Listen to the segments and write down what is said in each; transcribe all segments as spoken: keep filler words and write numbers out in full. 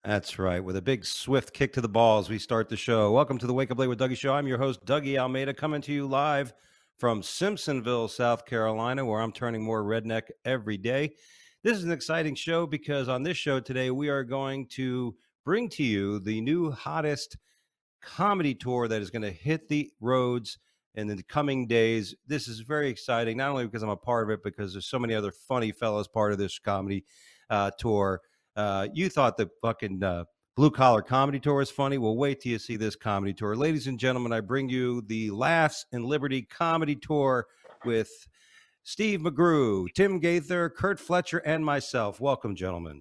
That's right. With a big swift kick to the balls, we start the show. Welcome to the Wake Up Late with Dougie show. I'm your host, Dougie Almeida, coming to you live from Simpsonville, South Carolina, where I'm turning more redneck every day. This is an exciting show because on this show today, we are going to bring to you the new hottest comedy tour that is going to hit the roads in the coming days. This is very exciting, not only because I'm a part of it, because there's so many other funny fellows part of this comedy uh, tour. Uh, you thought the fucking uh, Blue Collar Comedy Tour was funny. Well, wait till you see this comedy tour. Ladies and gentlemen, I bring you the Laughs and Liberty Comedy Tour with Steve McGrew, Tim Gaither, Kurt Fletcher, and myself. Welcome, gentlemen.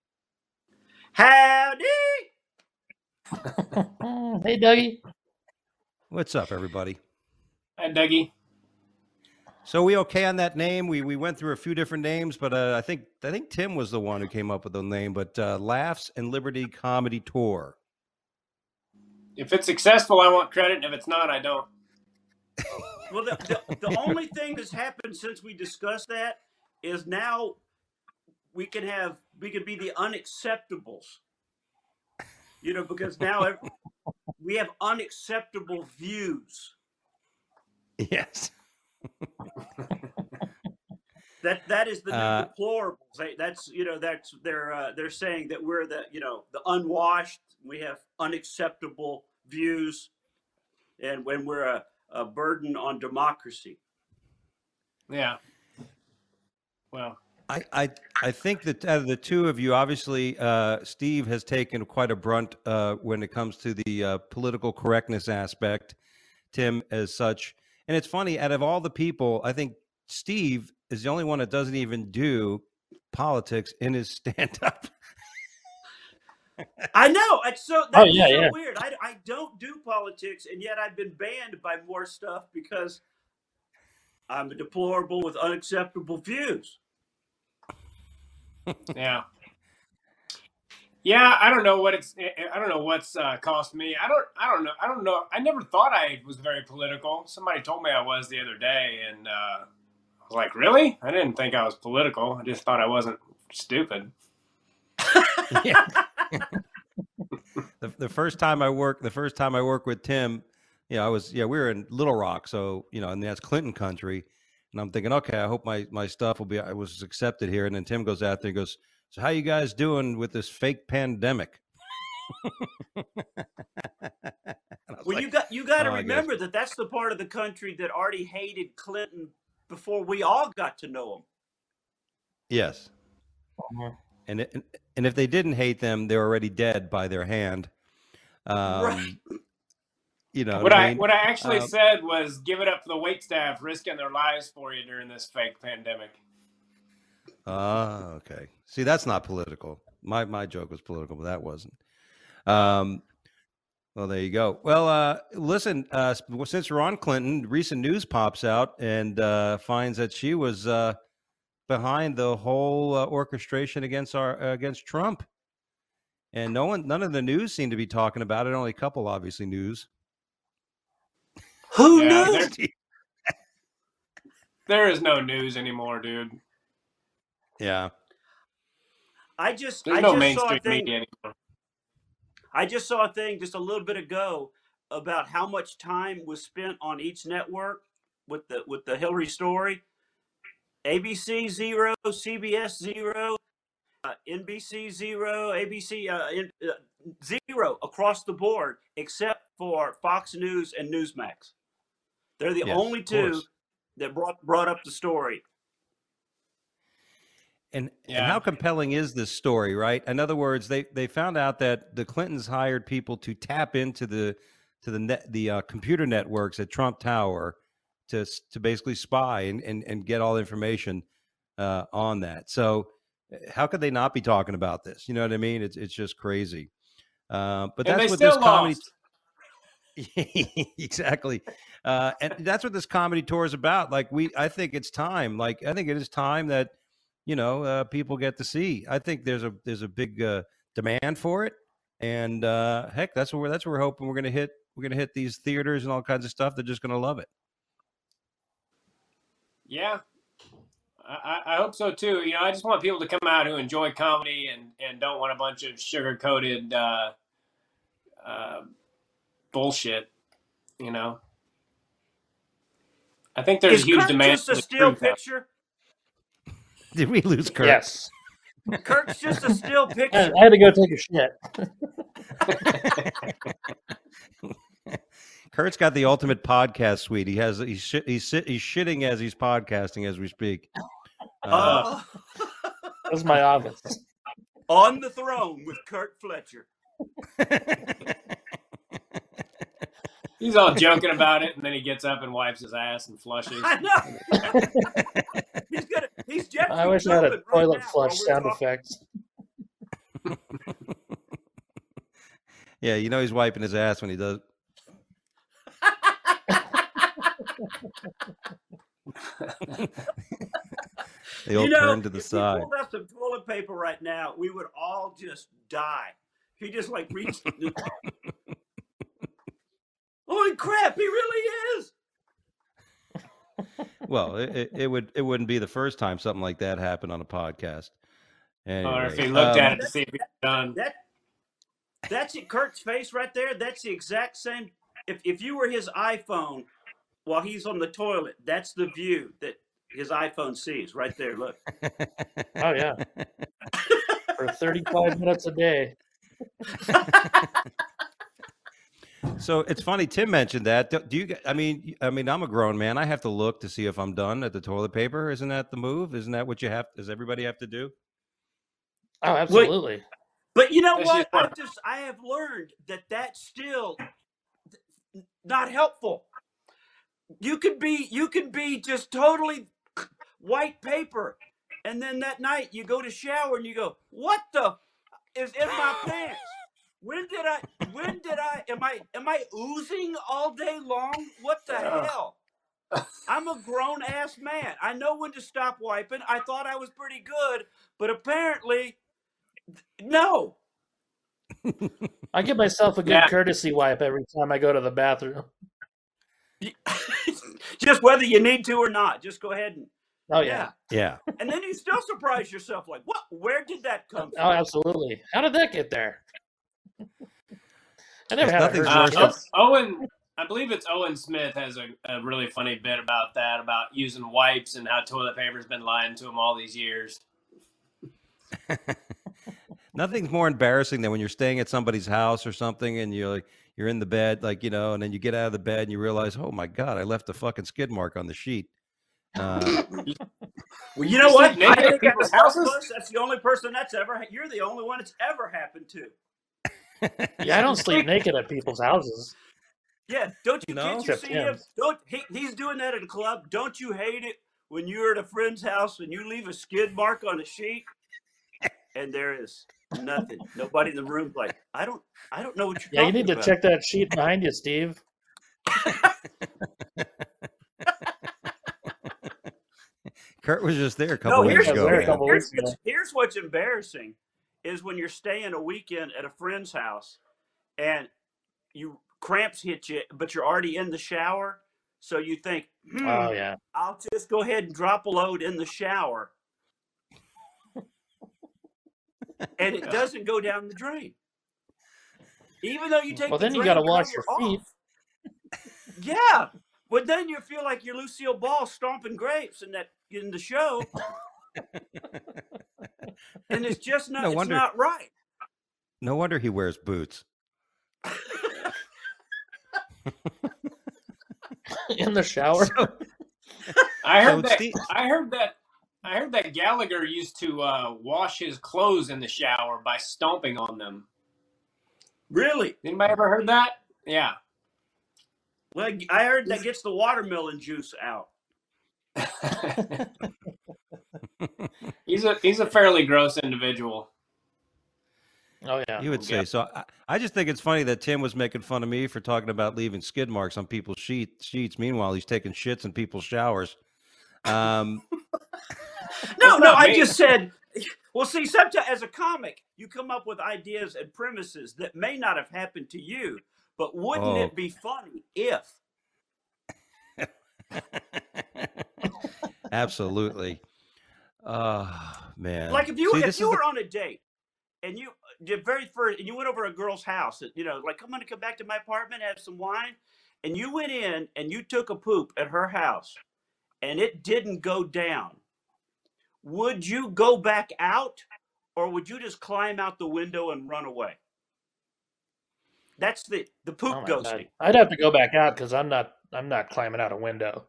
Howdy! Hey, Dougie. What's up, everybody? Hi, Dougie. So we okay on that name? We we went through a few different names, but uh, I think I think Tim was the one who came up with the name. But uh, Laughs and Liberty Comedy Tour. If it's successful, I want credit, and if it's not, I don't. Well, the, the, the only thing that's happened since we discussed that is now we can have we can be the unacceptables. You know, because now we have unacceptable views. Yes. That that is the new Uh, deplorables. They, that's you know that's they're uh, they're saying that we're the you know the unwashed. We have unacceptable views, and when we're a, a burden on democracy. Yeah. Well, I, I I think that out of the two of you, obviously, uh, Steve has taken quite a brunt uh, when it comes to the uh, political correctness aspect. Tim, as such, and it's funny. Out of all the people, I think Steve is the only one that doesn't even do politics in his stand-up. I know. It's so that's Oh, yeah, so yeah. weird. I, I don't do politics, and yet I've been banned by more stuff because I'm a deplorable with unacceptable views. yeah. Yeah, I don't know what it's. I don't know what's uh, cost me. I don't. I don't know. I don't know. I never thought I was very political. Somebody told me I was the other day, and uh, I was like, "Really? I didn't think I was political. I just thought I wasn't stupid." Yeah. the, the first time I worked, the first time I worked with Tim, you know, I was, yeah, we were in Little Rock. So, you know, and that's Clinton country. And I'm thinking, okay, I hope my, my stuff will be, I was accepted here. And then Tim goes out there and goes, so how you guys doing with this fake pandemic? Well, like, you got you got to oh, I remember that that's the part of the country that already hated Clinton before we all got to know him. Yes. Mhm. And, it, and if they didn't hate them, they're already dead by their hand. Um, Right. You know What what I I mean? what I actually Um, said was, give it up for the wait staff risking their lives for you during this fake pandemic. Ah, okay. See, that's not political. My my joke was political, but that wasn't. Um, well, there you go. Well, uh, listen, uh, since we're on Clinton, recent news pops out and uh, finds that she was uh, behind the whole uh, orchestration against our uh, against Trump, and no one, none of the news seemed to be talking about it. Only a couple, obviously, news. Who Yeah, knew? there, there is no news anymore, dude. Yeah. I just There's I no just saw a mainstream thing. media anymore. I just saw a thing just a little bit ago about how much time was spent on each network with the with the Hillary story. A B C zero, C B S zero, uh, N B C zero, A B C uh, in, uh, zero across the board, except for Fox News and Newsmax. They're the Yes, only of two course. that brought brought up the story. And and Yeah. how compelling is this story, right? In other words, they they found out that the Clintons hired people to tap into the to the net, the uh, computer networks at Trump Tower to s- to basically spy and and, and get all the information uh, on that. So uh, how could they not be talking about this? You know what I mean? It's it's just crazy. Uh, but And that's they what this still comedy. lost. Exactly. Uh, and that's what this comedy tour is about. Like we, I think it's time. Like I think it is time that you know uh, people get to see. I think there's a there's a big uh, demand for it, and uh, heck, that's what we're that's what we're hoping we're gonna hit. We're gonna hit these theaters and all kinds of stuff. They're just gonna love it. Yeah. I, I hope so too. You know, I just want people to come out who enjoy comedy and, and don't want a bunch of sugar coated uh, uh, bullshit. You know, I think there's Is a huge Kurt demand just for a the still truth out picture? Did we lose Kurt? Yes. Kurt's just a still I, picture. I had to go take a shit. Kurt's got the ultimate podcast suite. He has he's shit, he's sit, he's shitting as he's podcasting as we speak. Uh, Oh, That's my office. on the throne with Kurt Fletcher. He's all joking about it, and then he gets up and wipes his ass and flushes. I know. he's gonna. He's Jeffrey I wish I had a Tubman right toilet now flush while we're sound talking. effect. yeah, you know he's wiping his ass when he does. They all You know, turn to the if side. he pulled out some toilet paper right now, we would all just die. He just like reached. Holy crap! He really is. Well, it, it, it would it wouldn't be the first time something like that happened on a podcast. Anyway, Or if he looked um, at it to see if he was done. That that's it. Kurt's face right there. That's the exact same. If if you were his iPhone while he's on the toilet, that's the view that his iPhone sees right there. Look. Oh, yeah. For thirty-five minutes a day. So it's funny. Tim mentioned that. Do, do you? I mean, I mean, I'm a grown man. I have to look to see if I'm done at the toilet paper. Isn't that the move? Isn't that what you have? Does everybody have to do? Oh, absolutely. But you know That's what? just- I just I have learned that that's still not helpful. You could be you can be just totally white paper, and then that night you go to shower and you go, "What the is in my pants? When did I? When did I? Am I am I oozing all day long? What the Yeah. hell?" I'm a grown ass man. I know when to stop wiping. I thought I was pretty good, but apparently, no. I give myself a good Yeah. courtesy wipe every time I go to the bathroom. Just whether you need to or not, just go ahead and Oh, yeah. Yeah. and then you still surprise yourself, like, what? Where did that come Oh, from? absolutely. How did that get there? I never It's had a nothing's Hershey Uh, worse kiss. Owen, I believe it's Owen Smith has a, a really funny bit about that, about using wipes and how toilet paper's been lying to him all these years. Nothing's more embarrassing than when you're staying at somebody's house or something, and you're like, you're in the bed, like you know, and then you get out of the bed and you realize, oh my god, I left a fucking skid mark on the sheet. Uh, Well, you know You what? sleep naked I at think people's out of houses? us, that's the only person that's ever. You're the only one it's ever happened to. Yeah, I don't sleep naked at people's houses. Yeah, don't you? No? Can't you Except see him? him. Don't he, he's doing that at a club? Don't you hate it when you're at a friend's house and you leave a skid mark on a sheet, and there is nothing, nobody in the room. Like I don't, I don't know what you're. Yeah, you talking need to about. check that sheet behind you, Steve. Kurt was just there a couple No, weeks here's, ago. there a here's, man. couple here's, weeks ago. what's, here's what's embarrassing is when you're staying a weekend at a friend's house and you cramps hit you, but you're already in the shower. So you think, hmm, Oh, yeah. I'll just go ahead and drop a load in the shower. And it doesn't go down the drain. Even though you take Well, the then you drain gotta wash cover your feet. off. Yeah. But then you feel like you're Lucille Ball stomping grapes in that in the show. And it's just not No it's wonder- not right. No wonder he wears boots. In the shower. I So heard that. Steve- I heard that. I heard that Gallagher used to uh, wash his clothes in the shower by stomping on them. Really? Anybody ever heard that? Yeah. Well, I heard that gets the watermelon juice out. he's a he's a fairly gross individual. Oh, yeah. You would say so. I, I just think it's funny that Tim was making fun of me for talking about leaving skid marks on people's sheet, sheets. Meanwhile, he's taking shits in people's showers. Um, No, That's no, not I me. just said, well, see, sometimes as a comic, you come up with ideas and premises that may not have happened to you, but wouldn't Oh. it be funny if? absolutely. Oh man. Like if you See, if this you is the were on a date and you the very first and you went over a girl's house, you know, like I'm gonna come back to my apartment, have some wine, and you went in and you took a poop at her house, and it didn't go down. Would you go back out, or would you just climb out the window and run away? That's the the poop Oh my ghosting. God. I'd have to go back out because I'm not I'm not climbing out a window.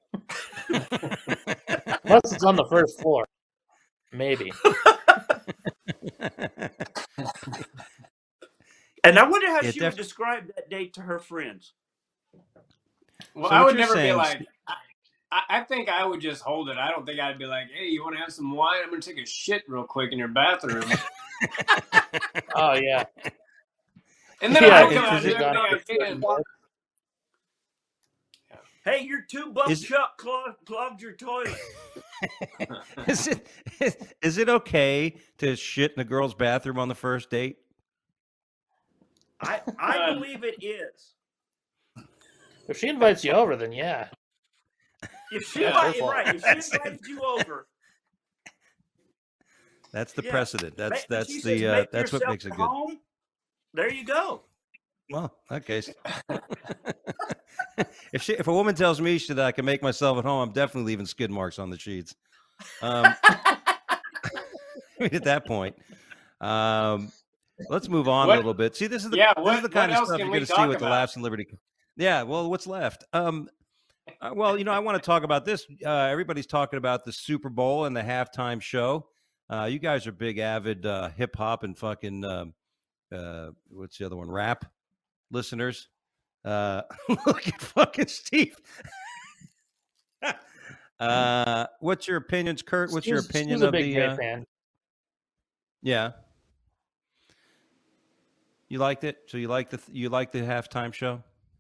Unless it's on the first floor. Maybe. And I wonder how Yeah, she def- would describe that date to her friends. Well, So I what would you're never be saying, like. I, I I think I would just hold it. I don't think I'd be like, "Hey, you want to have some wine? I'm gonna take a shit real quick in your bathroom." Oh yeah. And then Yeah, I'll is- come out is and it- do everything I can. Hey, your two buck Is- chuck clogged, clogged your toilet. is it is, is it okay to shit in a girl's bathroom on the first date? I I Uh, believe it is. If she invites you over, then yeah. If she Yeah, invited, her fault. right, if That's she invited you over, That's the Yeah. precedent. That's ma- if that's she the says, uh, "Make that's what yourself makes it at good. home," there you go. Well, okay. if she, if a woman tells me she, that I can make myself at home, I'm definitely leaving skid marks on the sheets. Um, I mean, at that point, um, let's move on What- a little bit. See, this is the Yeah, this what- is the kind what of else stuff can you're we going to see talk with the about? Laughs and Liberty. Yeah, well, what's left? Um, uh, well, you know, I want to talk about this. Uh, everybody's talking about the Super Bowl and the halftime show. Uh, you guys are big, avid uh, hip hop and fucking um, uh, what's the other one? Rap listeners. Uh, look at fucking Steve. uh, what's your opinions, Kurt? What's your Steve's- opinion Steve's a of big the? Drake Uh, fan. yeah, you liked it. So you liked the you liked the halftime show,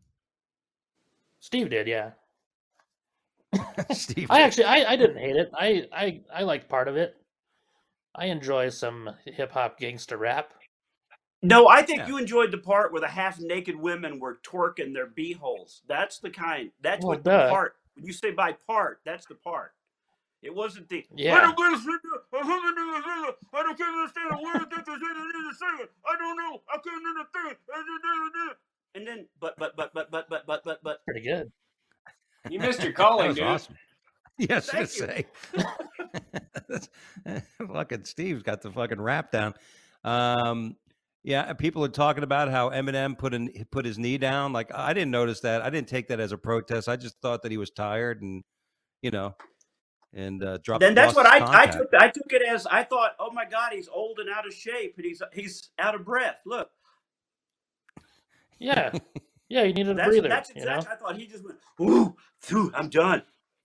Steve did, yeah. Steve? I actually I, I didn't hate it. I, I I liked part of it. I enjoy some hip hop gangster rap. No, I think Yeah. you enjoyed the part where the half naked women were twerking their beeholes. That's the kind. That's Well, what the duh. part. When you say by part, that's the part. It wasn't the. Yeah. I don't understand. I don't understand a word that they're saying. I don't know. I can't understand. And then, but but but but but but but but but. Pretty good. You missed your That calling, was dude. awesome. Yeah, I was gonna Thank you. say. Fucking Steve's got the fucking rap down. Um, yeah, people are talking about how Eminem put in put his knee down. Like I didn't notice that. I didn't take that as a protest. I just thought that he was tired and you know, and uh, dropped. Then that's lost what I his I contact. took. I took it as I thought. Oh my God, he's old and out of shape, and he's he's out of breath. Look, Yeah. Yeah, you needed a that's breather, that's you know? exactly. I thought he just went. Ooh, phew, I'm done.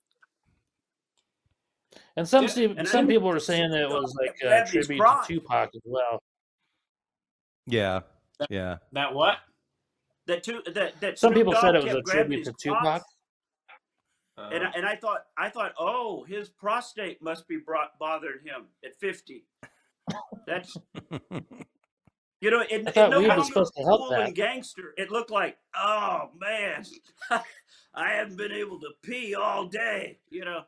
And some Yeah, Steve, and I some didn't people were think saying that it Snoop was Dogg like kept a grabbing his tribute crotch. to Tupac as well. Yeah, yeah. That what? That two that that Some Snoop people Dogg said it was kept a grabbing tribute to his crotch. Tupac. Uh, And I, and I thought I thought, oh, his prostate must be brought, bothering him at fifty. That's you know, it, I it thought no weed was longer supposed to help cool that. and gangster. It looked like, oh man, I haven't been able to pee all day. You know,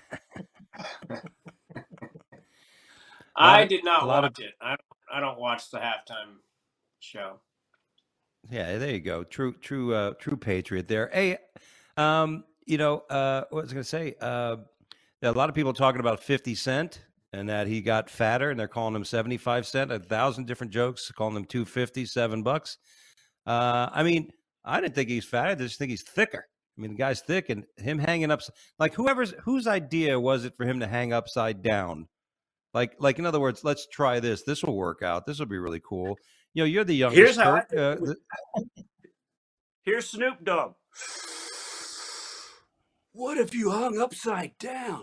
I of- did a not lot of- watch it. I don't, I don't watch the halftime show. Yeah, there you go. True, true, uh, true patriot there. Hey, um, you know, uh, what was I going to say? Uh, a lot of people talking about fifty Cent and that he got fatter, and they're calling him seventy-five cent. A thousand different jokes calling him two fifty, seven bucks. Uh, I mean, I didn't think he's fat. I just think he's thicker. I mean, the guy's thick, and him hanging up like whoever's whose idea was it for him to hang upside down? Like, like in other words, let's try this. This will work out. This will be really cool. You know, you're the youngest. Here's how I Kurt. think Uh, it was- the- here's Snoop Dogg. What if you hung upside down?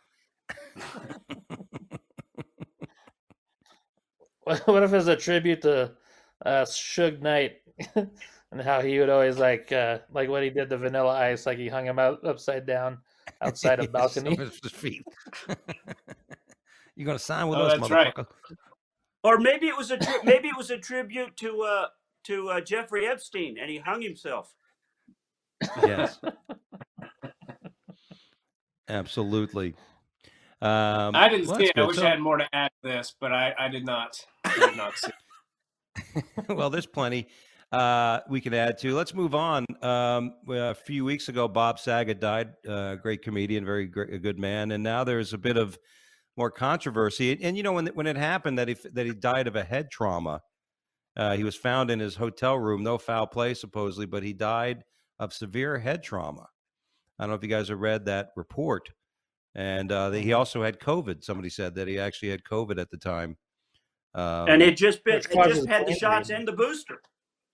What what if it's a tribute to uh, Suge Knight and how he would always like uh, like what he did to Vanilla Ice, like he hung him out upside down outside a balcony. Some of his feet. You gonna sign with Oh, us, that's right. motherfucker? Or maybe it was a tri- maybe it was a tribute to uh to uh, Jeffrey Epstein, and he hung himself. Yes, absolutely. Um, I didn't well, see that's it. I good. wish So- I had more to add to this, but I, I did not. I did not see it. well, there's plenty uh, we can add to. Let's move on. Um, a few weeks ago, Bob Saget died. Uh, great comedian, very great, a good man. And now there's a bit of more controversy. And, and you know, when when it happened that he that he died of a head trauma, uh, he was found in his hotel room, no foul play supposedly, but he died of severe head trauma. I don't know if you guys have read that report. And uh, he also had COVID. Somebody said that he actually had COVID at the time. Um, and it just been, Which it causes just had the brain shots bleeding. and the booster.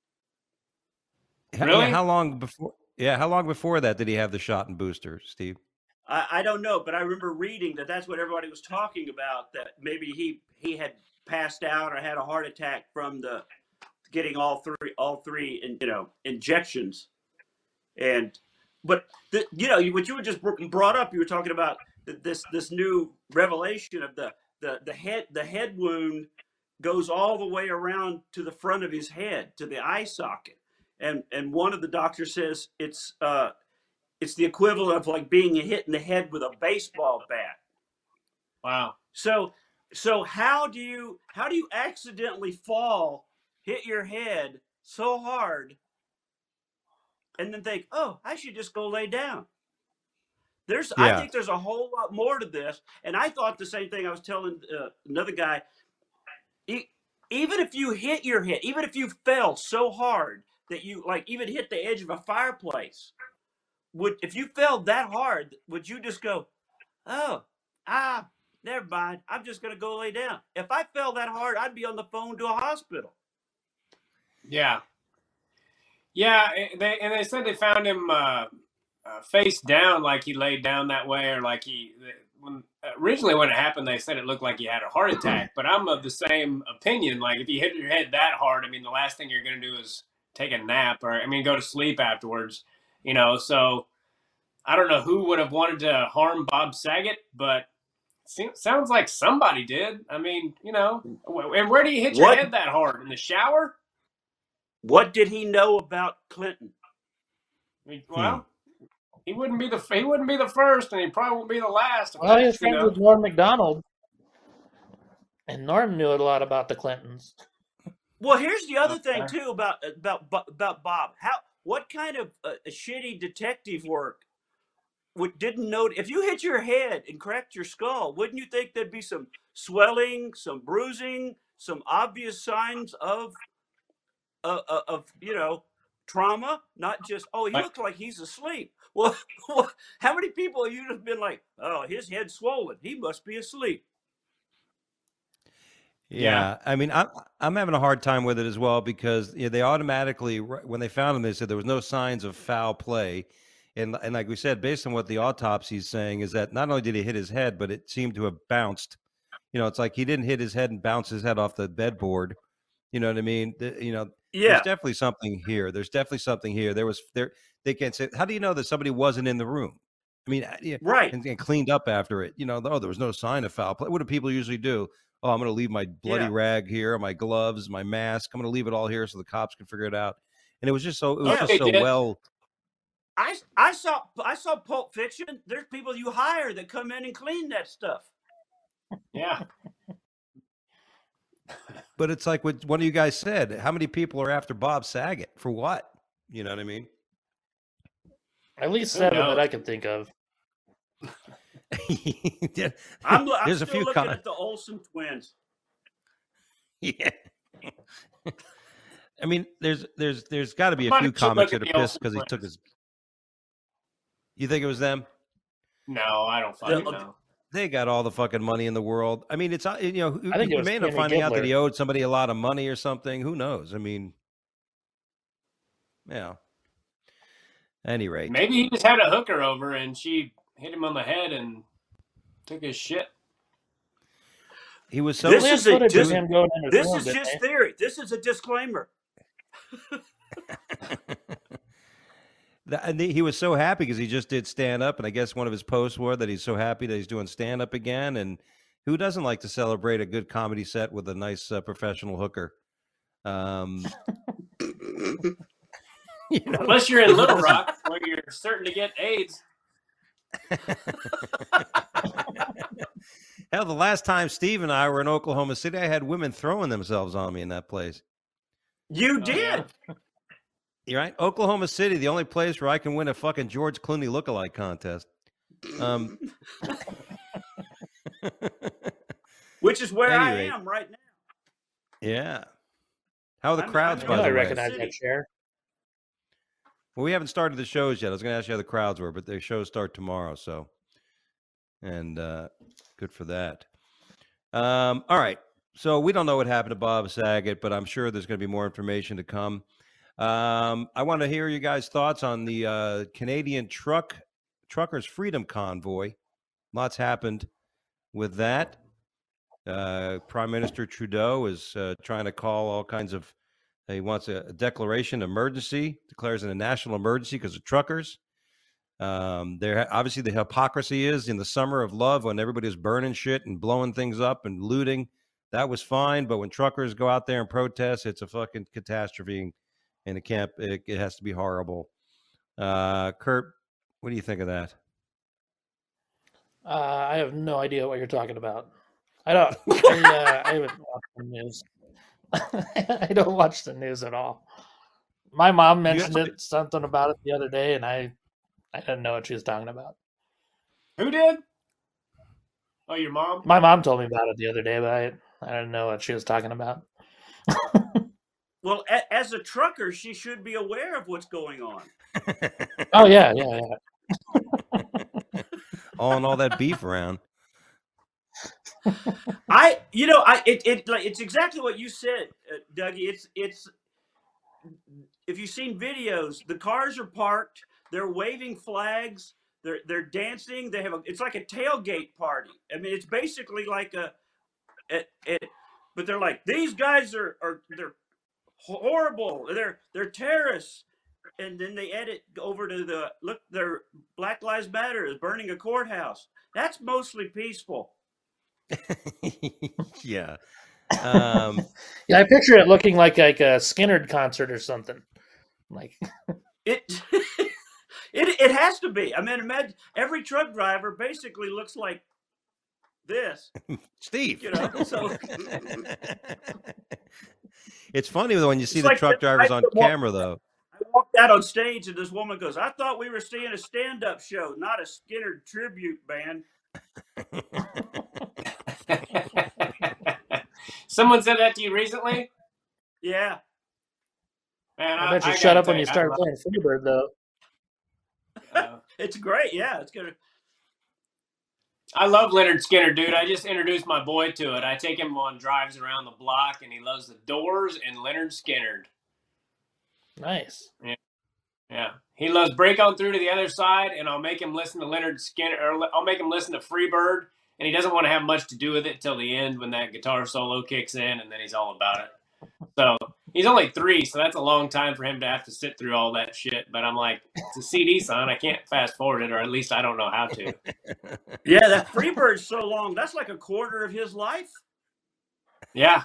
How, Really? yeah, how long before? Yeah, how long before that did he have the shot and booster, Steve? I, I don't know, but I remember reading that that's what everybody was talking about. That maybe he he had passed out or had a heart attack from the getting all three all three in, you know injections, and but the, you know what you were just brought up. You were talking about this this new revelation of the the the head the head wound goes all the way around to the front of his head to the eye socket, and and one of the doctors says it's uh it's the equivalent of like being hit in the head with a baseball bat. Wow. So so how do you how do you accidentally fall, hit your head so hard, and then think, oh, I should just go lay down? There's, Yeah. I think there's a whole lot more to this. And I thought the same thing. I was telling uh, another guy, e- even if you hit your head, even if you fell so hard that you like even hit the edge of a fireplace, would if you fell that hard, would you just go, oh, ah, never mind, I'm just going to go lay down? If I fell that hard, I'd be on the phone to a hospital. Yeah. Yeah. And they, and they said they found him uh, uh, face down, like he laid down that way, or like he, when, originally when it happened, they said it looked like he had a heart attack. But I'm of the same opinion. Like if you hit your head that hard, I mean, the last thing you're going to do is take a nap or, I mean, go to sleep afterwards, you know? So I don't know who would have wanted to harm Bob Saget, but it sounds like somebody did. I mean, you know, and where do you hit your What- head that hard? In the shower? What did he know about Clinton? I mean, well, he wouldn't be the he wouldn't be the first, and he probably won't be the last. if Well, he that, was you friends know. with Norm Macdonald, and Norm knew a lot about the Clintons. Well, here's the other thing Okay. too about about about Bob. How what kind of uh, shitty detective work would didn't know if you hit your head and cracked your skull? Wouldn't you think there'd be some swelling, some bruising, some obvious signs of uh, uh, of you know trauma? Not just oh, he Right. looked like he's asleep. Well, how many people have you just been like, oh, his head's swollen, he must be asleep? Yeah, Yeah. I mean, I'm I'm having a hard time with it as well because you know, they automatically ri- when they found him, they said there was no signs of foul play, and and like we said, based on what the autopsy is saying, is that not only did he hit his head, but it seemed to have bounced. You know, it's like he didn't hit his head and bounce his head off the bedboard. You know what I mean? The- you know, Yeah, there's definitely something here. There's definitely something here. There was there. They can't say. How do you know that somebody wasn't in the room? I mean, uh, yeah, right. and, and cleaned up after it. You know, oh, there was no sign of foul play. What do people usually do? Oh, I'm going to leave my bloody Yeah. rag here, my gloves, my mask. I'm going to leave it all here so the cops can figure it out. And it was just so it was Yeah, just they so did. well. I I saw I saw Pulp Fiction. There's people you hire that come in and clean that stuff. Yeah. But it's like what one of you guys said. How many people are after Bob Saget for what? You know what I mean? At least Who seven knows? that I can think of. Yeah. I'm, lo- I'm There's a still few looking com- at the Olsen twins. Yeah. I mean, there's there's there's got to be a Somebody few should comics look that at are the pissed because he Olsen took twins. his. You think it was them? No, I don't fucking The- know. They got all the fucking money in the world. I mean, it's uh, you know, I think it you was may end up Kenny finding out that Gibbler. he owed somebody a lot of money or something. Who knows? I mean, yeah. Any rate, Maybe he just had a hooker over and she hit him on the head and took his shit. he was so. This They had is a footage of dis- him going in his This room, is didn't just they? theory. This is a disclaimer. That- and he was so happy because he just did stand up, and I guess one of his posts were that he's so happy that he's doing stand up again. And who doesn't like to celebrate a good comedy set with a nice uh, professional hooker? Um, you know, Unless you're in Little Rock where you're certain to get AIDS. Hell, the last time Steve and I were in Oklahoma City, I had women throwing themselves on me in that place. You Oh, did. yeah. You're right. Oklahoma City, the only place where I can win a fucking George Clooney lookalike contest. Um, Which is where I Anyway. am right now. yeah. How are the I'm- crowds, I'm I by know the I way? recognize City. that chair. Well, we haven't started the shows yet. I was going to ask you how the crowds were, but the shows start tomorrow, so and uh, good for that. Um, all right, so we don't know what happened to Bob Saget, but I'm sure there's going to be more information to come. Um, I want to hear you guys' thoughts on the uh, Canadian truck truckers' freedom convoy. Lots happened with that. Uh, Prime Minister Trudeau is uh, trying to call all kinds of. He wants a, a declaration of emergency, declares it a national emergency because of truckers. Um, there, obviously, the hypocrisy is in the summer of love when everybody was burning shit and blowing things up and looting. That was fine, but when truckers go out there and protest, it's a fucking catastrophe, and it can't. It, it has to be horrible. Uh, Kurt, what do you think of that? Uh, I have no idea what you're talking about. I don't. I, uh, I haven't watched the news. I don't watch the news at all. My mom mentioned have it, something about it the other day, and I, I didn't know what she was talking about. Who did? Oh, your mom? My mom told me about it the other day, but I, I didn't know what she was talking about. Well, a, as a trucker, she should be aware of what's going on. Oh yeah, yeah, yeah. All in all that beef around. I, you know, I it, it like it's exactly what you said, uh, Dougie. It's it's if you've seen videos, the cars are parked, they're waving flags, they're they're dancing, they have a it's like a tailgate party. I mean, it's basically like a, it, it but they're like these guys are are they're horrible, they're they're terrorists, and then they edit over to the look, their Black Lives Matter is burning a courthouse. That's mostly peaceful. Yeah. Um, Yeah, I picture it looking like like a Skinnerd concert or something. Like It, it it has to be. I mean, imagine every truck driver basically looks like this. Steve. You know, so It's funny though when you see It's the like truck the drivers guy on that walk- camera, though. I walked out on stage and this woman goes, "I thought we were seeing a stand-up show, not a Skinner tribute band." Someone said that to you recently? Yeah, Man, I bet you I shut gotta up when tell you start playing Freebird, though. Uh, it's great. Yeah, it's gonna. I love Leonard Skinner, dude. I just introduced my boy to it. I take him on drives around the block, and he loves the Doors and Leonard Skinner. Nice. Yeah, he loves Break On Through to the Other Side, and I'll make him listen to Leonard Skinner, or I'll make him listen to Freebird, and he doesn't want to have much to do with it till the end when that guitar solo kicks in, and then he's all about it. So he's only three, so that's a long time for him to have to sit through all that shit. But I'm like, it's a C D, son. I can't fast forward it, or at least I don't know how to. Yeah, that Freebird's so long. That's like a quarter of his life. Yeah,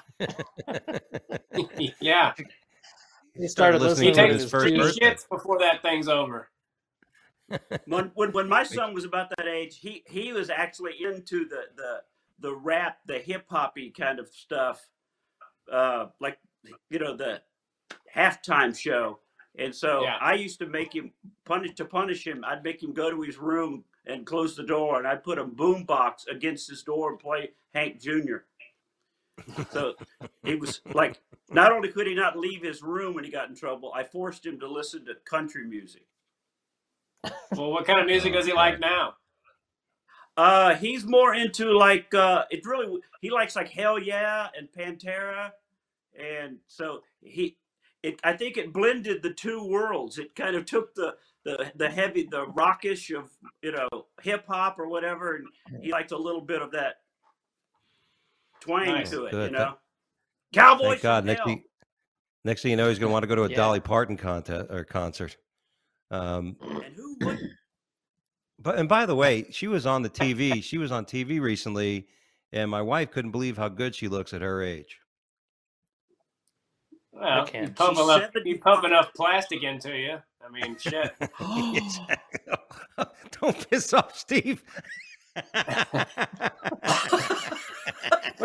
yeah. He started listening He listening to when he takes his was first two two. birthday. shits before that thing's over. When, when when my son was about that age, he he was actually into the the the rap, the hip hoppy kind of stuff, uh, like you know the halftime show. And so Yeah. I used to make him punish to punish him. I'd make him go to his room and close the door, and I'd put a boom box against his door and play Hank Junior So he was like, not only could he not leave his room when he got in trouble, I forced him to listen to country music. Well, what kind of music does he like now? Uh, he's more into like uh, it really. He likes like Hell Yeah and Pantera, and so he. It I think it blended the two worlds. It kind of took the the the heavy, the rockish of you know hip hop or whatever, and he liked a little bit of that twang Nice. to it. Good. You know, Cowboys. Thank God. from Next hell. thing, next thing you know, he's going to want to go to a Yeah. Dolly Parton contest or concert. Um, And who wouldn't? but and by the way, she was on the T V. She was on T V recently, and my wife couldn't believe how good she looks at her age. Well, you can't. pump She's enough, you seventy-five. pump enough plastic into you. I mean, shit. Don't piss off Steve.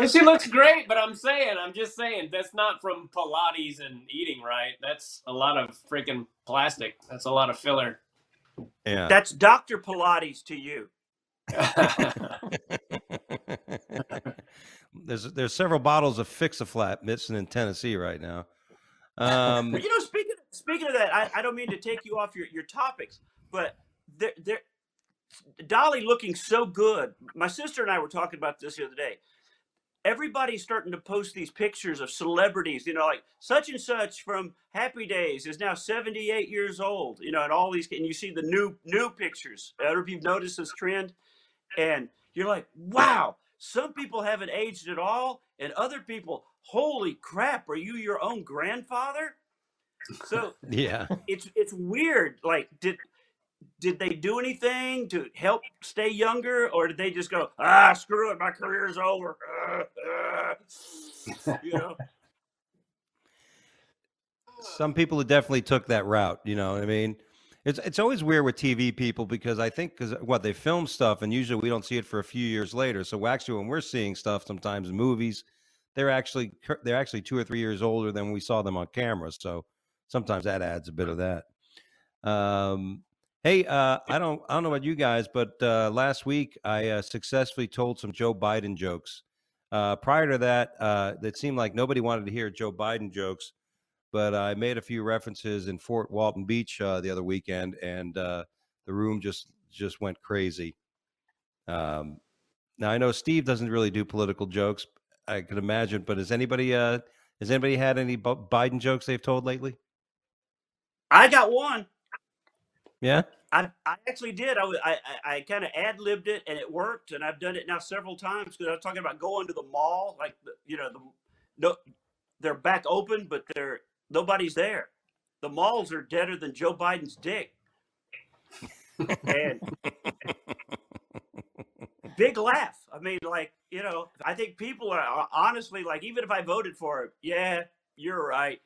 she looks great, but I'm saying, I'm just saying, that's not from Pilates and eating right. That's a lot of freaking plastic. That's a lot of filler. Yeah. That's Doctor Pilates to you. there's there's several bottles of Fix-A-Flat missing in Tennessee right now. Um, But you know, speaking speaking of that, I, I don't mean to take you off your, your topics, but there there Dolly looking so good. My sister and I were talking about this the other day. Everybody's starting to post these pictures of celebrities, you know, like such and such from Happy Days is now seventy-eight years old, you know, and all these, and you see the new new pictures. I don't know if you've noticed this trend, and you're like, wow, some people haven't aged at all, and other people, holy crap, are you your own grandfather? So yeah. it's it's weird. Like, did did they do anything to help stay younger, or did they just go, ah, screw it, my career's over? Uh, uh, you know. Some people definitely took that route. You know what I mean? It's it's always weird with T V people because I think because what they film stuff and usually we don't see it for a few years later. So actually, when we're seeing stuff sometimes in movies, they're actually they're actually two or three years older than we saw them on camera. So sometimes that adds a bit of that. Um, hey, uh, I don't I don't know about you guys, but uh, last week I uh, successfully told some Joe Biden jokes. Uh, prior to that, uh, it seemed like nobody wanted to hear Joe Biden jokes. But I made a few references in Fort Walton Beach uh, the other weekend, and uh, the room just just went crazy. Um, now I know Steve doesn't really do political jokes, I could imagine. But has anybody uh, has anybody had any B- Biden jokes they've told lately? I got one. Yeah, I, I actually did. I I, I kind of ad libbed it, and it worked. And I've done it now several times because I was talking about going to the mall, like the, you know the no, they're back open, but they're nobody's there. The malls are deader than Joe Biden's dick. And big laugh. I mean, like, you know, I think people are honestly like, even if I voted for him, yeah, you're right.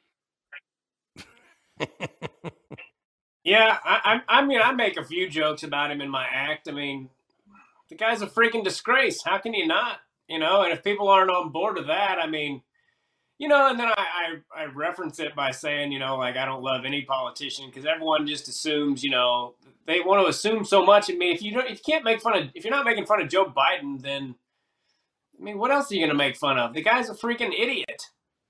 Yeah, I, I, I mean, I make a few jokes about him in my act. I mean, the guy's a freaking disgrace. How can you not? You know, and if people aren't on board with that, I mean, you know, and then I, I, I reference it by saying, you know, like I don't love any politician because everyone just assumes, you know, they want to assume so much. I mean, if you don't, if you can't make fun of, if you're not making fun of Joe Biden, then, I mean, what else are you going to make fun of? The guy's a freaking idiot.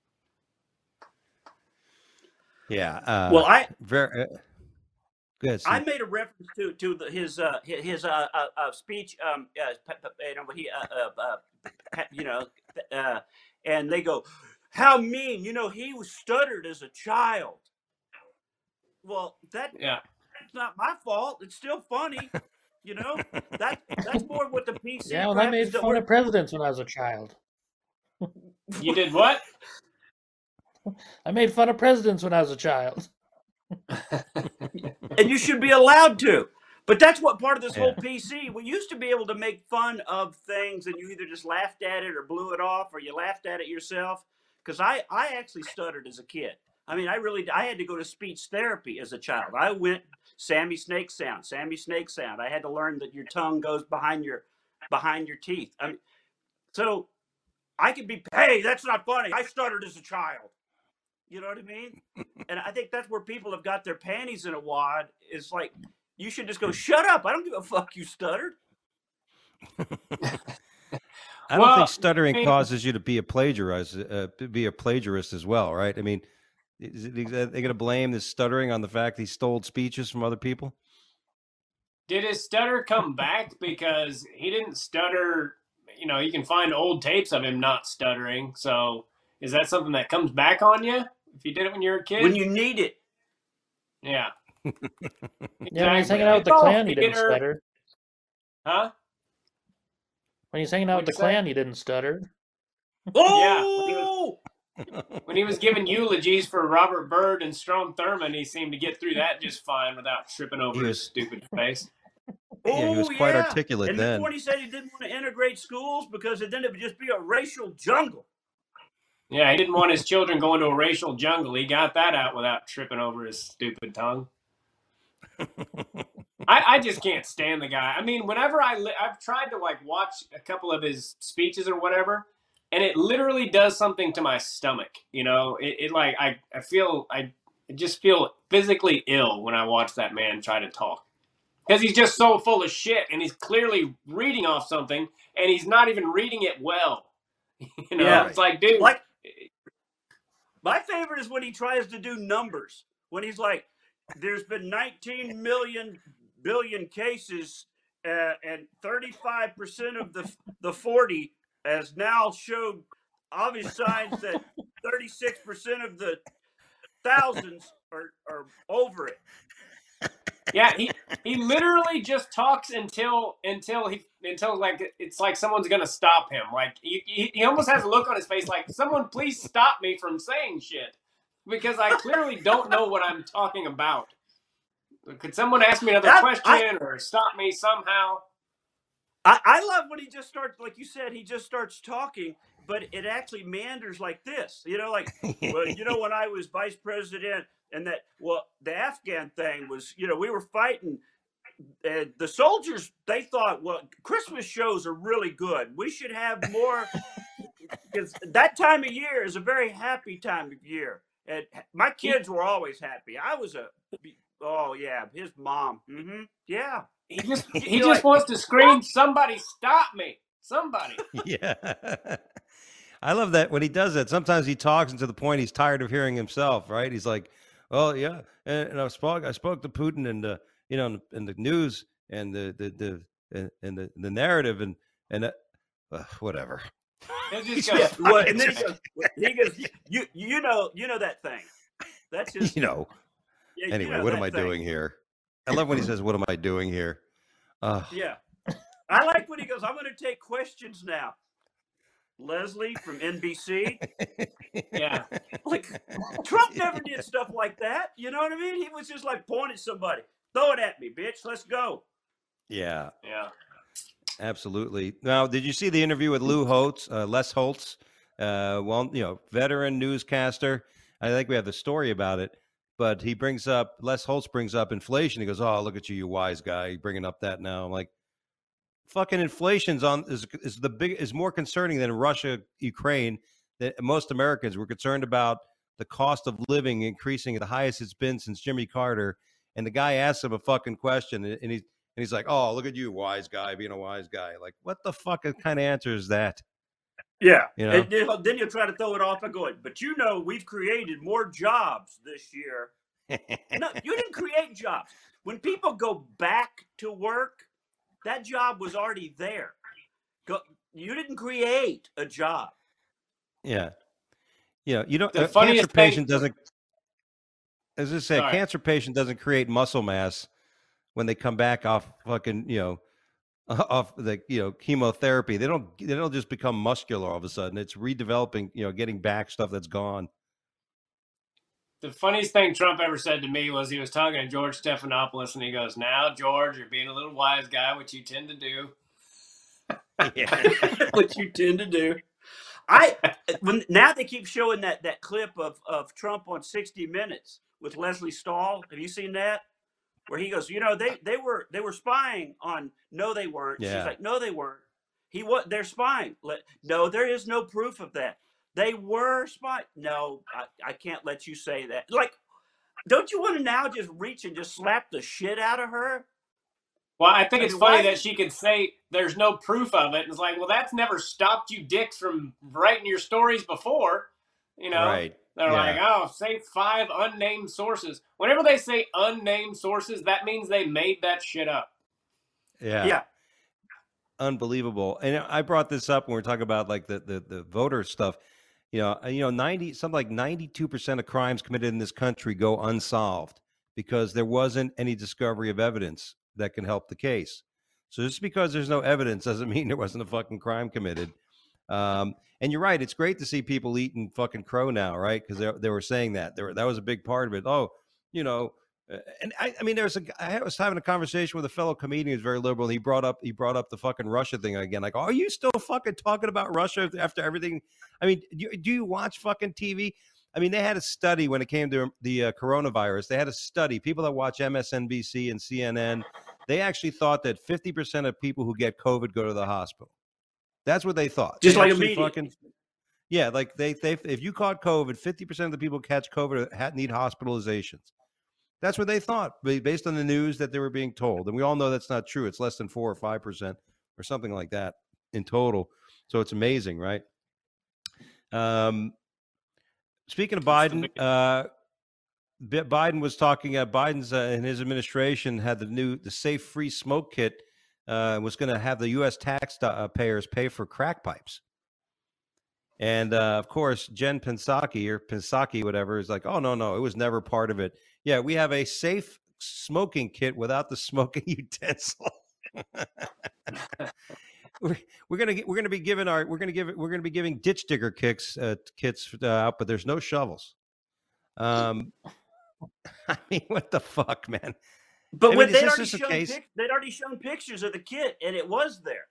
yeah. Uh, Well, I very. Uh, good. I made a reference to to the, his uh, his uh, uh, uh, speech. Um, uh, you know, he uh, uh, uh, you know, uh, and they go, how mean, you know, he was stuttered as a child. Well, that Yeah. that's not my fault. It's still funny. You know, that that's more what the P C. Yeah, well, I crap made is that fun we're- of presidents when I was a child. You did what? I made fun of presidents when I was a child. and you should be allowed to. But that's what part of this Yeah. whole P C. We used to be able to make fun of things, and you either just laughed at it or blew it off, or you laughed at it yourself. Because I, I actually stuttered as a kid. I mean, I really, I had to go to speech therapy as a child. I went Sammy Snake sound, Sammy Snake sound. I had to learn that your tongue goes behind your, behind your teeth. I mean, so I could be, hey, that's not funny. I stuttered as a child. You know what I mean? And I think that's where people have got their panties in a wad. It's like, you should just go, shut up. I don't give a fuck you stuttered. I don't Well, think stuttering I mean- causes you to be a plagiarist, uh, be a plagiarist as well, right? I mean, is it, are they going to blame this stuttering on the fact he stole speeches from other people? Did his stutter come back? Because he didn't stutter. You know, you can find old tapes of him not stuttering. So is that something that comes back on you if you did it when you were a kid? When you need it. Yeah. Yeah, when he's Exactly. hanging out with the It's all Klan, he didn't theater. stutter. Huh? When he's hanging out with the What'd you say? Klan, he didn't stutter. Oh! When he was giving eulogies for Robert Byrd and Strom Thurmond, he seemed to get through that just fine without tripping over He his was- stupid face. Yeah, he was Oh, quite yeah. articulate and then. remember when he said he didn't want to integrate schools because then it would just be a racial jungle. Yeah, he didn't want his children going to a racial jungle. He got that out without tripping over his stupid tongue. I, I just can't stand the guy. I mean, whenever I li- I've tried to like watch a couple of his speeches or whatever, and it literally does something to my stomach. You know, it, it like I, I feel I just feel physically ill when I watch that man try to talk, because he's just so full of shit, and he's clearly reading off something, and he's not even reading it well. You know, Yeah. it's like, dude. Like, my favorite is when he tries to do numbers. When he's like, there's been nineteen million billion cases, uh, and thirty-five percent of the the forty has now showed obvious signs that thirty-six percent of the thousands are, are over it. Yeah, he he literally just talks until until he until like it's like someone's gonna stop him. Like he, he he almost has a look on his face like, someone please stop me from saying shit, because I clearly don't know what I'm talking about. Could someone ask me another That- question I- or stop me somehow? I, I love when he just starts, like you said, he just starts talking, but it actually meanders like this. You know, like, well, you know, when I was vice president, and that, well, the Afghan thing was, you know, we were fighting. And the soldiers, they thought, well, Christmas shows are really good. We should have more, because that time of year is a very happy time of year. And my kids were always happy. I was a, oh, yeah, his mom. Mm-hmm. Yeah. He just he You're just like, wants to scream, somebody stop me. Somebody. Yeah. I love that when he does that. Sometimes he talks and to the point he's tired of hearing himself, right? He's like, well, yeah. And, and I spoke, I spoke to Putin and, uh, you know, in the news and the, the, the, and the, the narrative and, and, uh, uh, whatever. He'll just yeah. go, Well, and then he goes, he goes, you, you know, you know that thing. That's just, You know, yeah, you anyway, know what that am I thing. doing here? I love when he says, what am I doing here? Uh, Yeah. I like when he goes, I'm going to take questions now. Leslie from N B C. yeah. Like, Trump never did stuff like that. You know what I mean? He was just like, point at somebody. Throw it at me, bitch. Let's go. Yeah, Yeah. absolutely. Now, did you see the interview with Lou Holtz, uh, Les Holtz? Uh, well, you know, veteran newscaster. I think we have the story about it, but he brings up, Les Holtz brings up inflation. He goes, oh, look at you, you wise guy, You're bringing up that now. I'm like, fucking inflation's on is is the big is more concerning than Russia, Ukraine. That most Americans were concerned about the cost of living increasing at the highest it's been since Jimmy Carter. And the guy asks him a fucking question, and he's and he's like, "Oh, look at you, wise guy, being a wise guy." Like, what the fuck kind of answer is that? Yeah. You know? And then, then you'll try to throw it off and go, but you know, we've created more jobs this year. No, you didn't create jobs. When people go back to work, that job was already there. Go, you didn't create a job. Yeah, you know, you don't. The A funniest cancer thing- patient doesn't. As I say, a Sorry. cancer patient doesn't create muscle mass when they come back off fucking, you know, off the, you know, chemotherapy. They don't. They don't just become muscular all of a sudden. It's redeveloping, you know, getting back stuff that's gone. The funniest thing Trump ever said to me was he was talking to George Stephanopoulos, and he goes, now, George, you're being a little wise guy, which you tend to do. Yeah. What you tend to do. I when now they keep showing that that clip of of Trump on sixty minutes with Leslie Stahl. Have you seen that? Where he goes, you know, they they were they were spying on. No, they weren't. Yeah. She's like, no, they weren't. He was. They're spying. Let, no, there is no proof of that. They were spying. No, I, I can't let you say that. Like, don't you want to now just reach and just slap the shit out of her? Well, I think I it's mean, funny why- that she could say there's no proof of it. And it's like, well, that's never stopped you dicks from writing your stories before. You know, Right. they're Yeah. like, oh, say five unnamed sources. Whenever they say unnamed sources, that means they made that shit up. Yeah. Yeah. Unbelievable. And I brought this up when we we're talking about like the, the, the voter stuff. You know, you know, ninety something like ninety-two percent of crimes committed in this country go unsolved because there wasn't any discovery of evidence that can help the case. So just because there's no evidence doesn't mean there wasn't a fucking crime committed. Um, and you're right. It's great to see people eating fucking crow now, right? Because they, they were saying that. They were, that was a big part of it. Oh, you know, uh, and I, I mean, there's a. I was having a conversation with a fellow comedian who's very liberal. And he brought up he brought up the fucking Russia thing again. Like, are you still fucking talking about Russia after everything? I mean, do, do you watch fucking T V? I mean, they had a study when it came to the uh, coronavirus. They had a study. People that watch M S N B C and C N N, they actually thought that fifty percent of people who get COVID go to the hospital. That's what they thought. Just They like a actually media. fucking, Yeah, like they they if you caught COVID, fifty percent of the people catch COVID had need hospitalizations. That's what they thought, based on the news that they were being told. And we all know that's not true. It's less than four or five percent or something like that in total. So it's amazing, right? Um, speaking of Biden, uh, Biden was talking. Uh, Biden's uh, and his administration had the new the Safe Free Smoke Kit. Uh, was going to have the U S taxpayers pay for crack pipes. And uh, of course, Jen Psaki or Psaki, whatever, is like, oh no, no, it was never part of it. Yeah, we have a safe smoking kit without the smoking utensil. we're, we're gonna we're gonna be giving our we're gonna give it we're gonna be giving ditch digger kicks uh, kits uh, out, but there's no shovels. Um, I mean, what the fuck, man? But I when mean, they'd is this already just a shown case? pic- they'd already shown pictures of the kit, and it was there.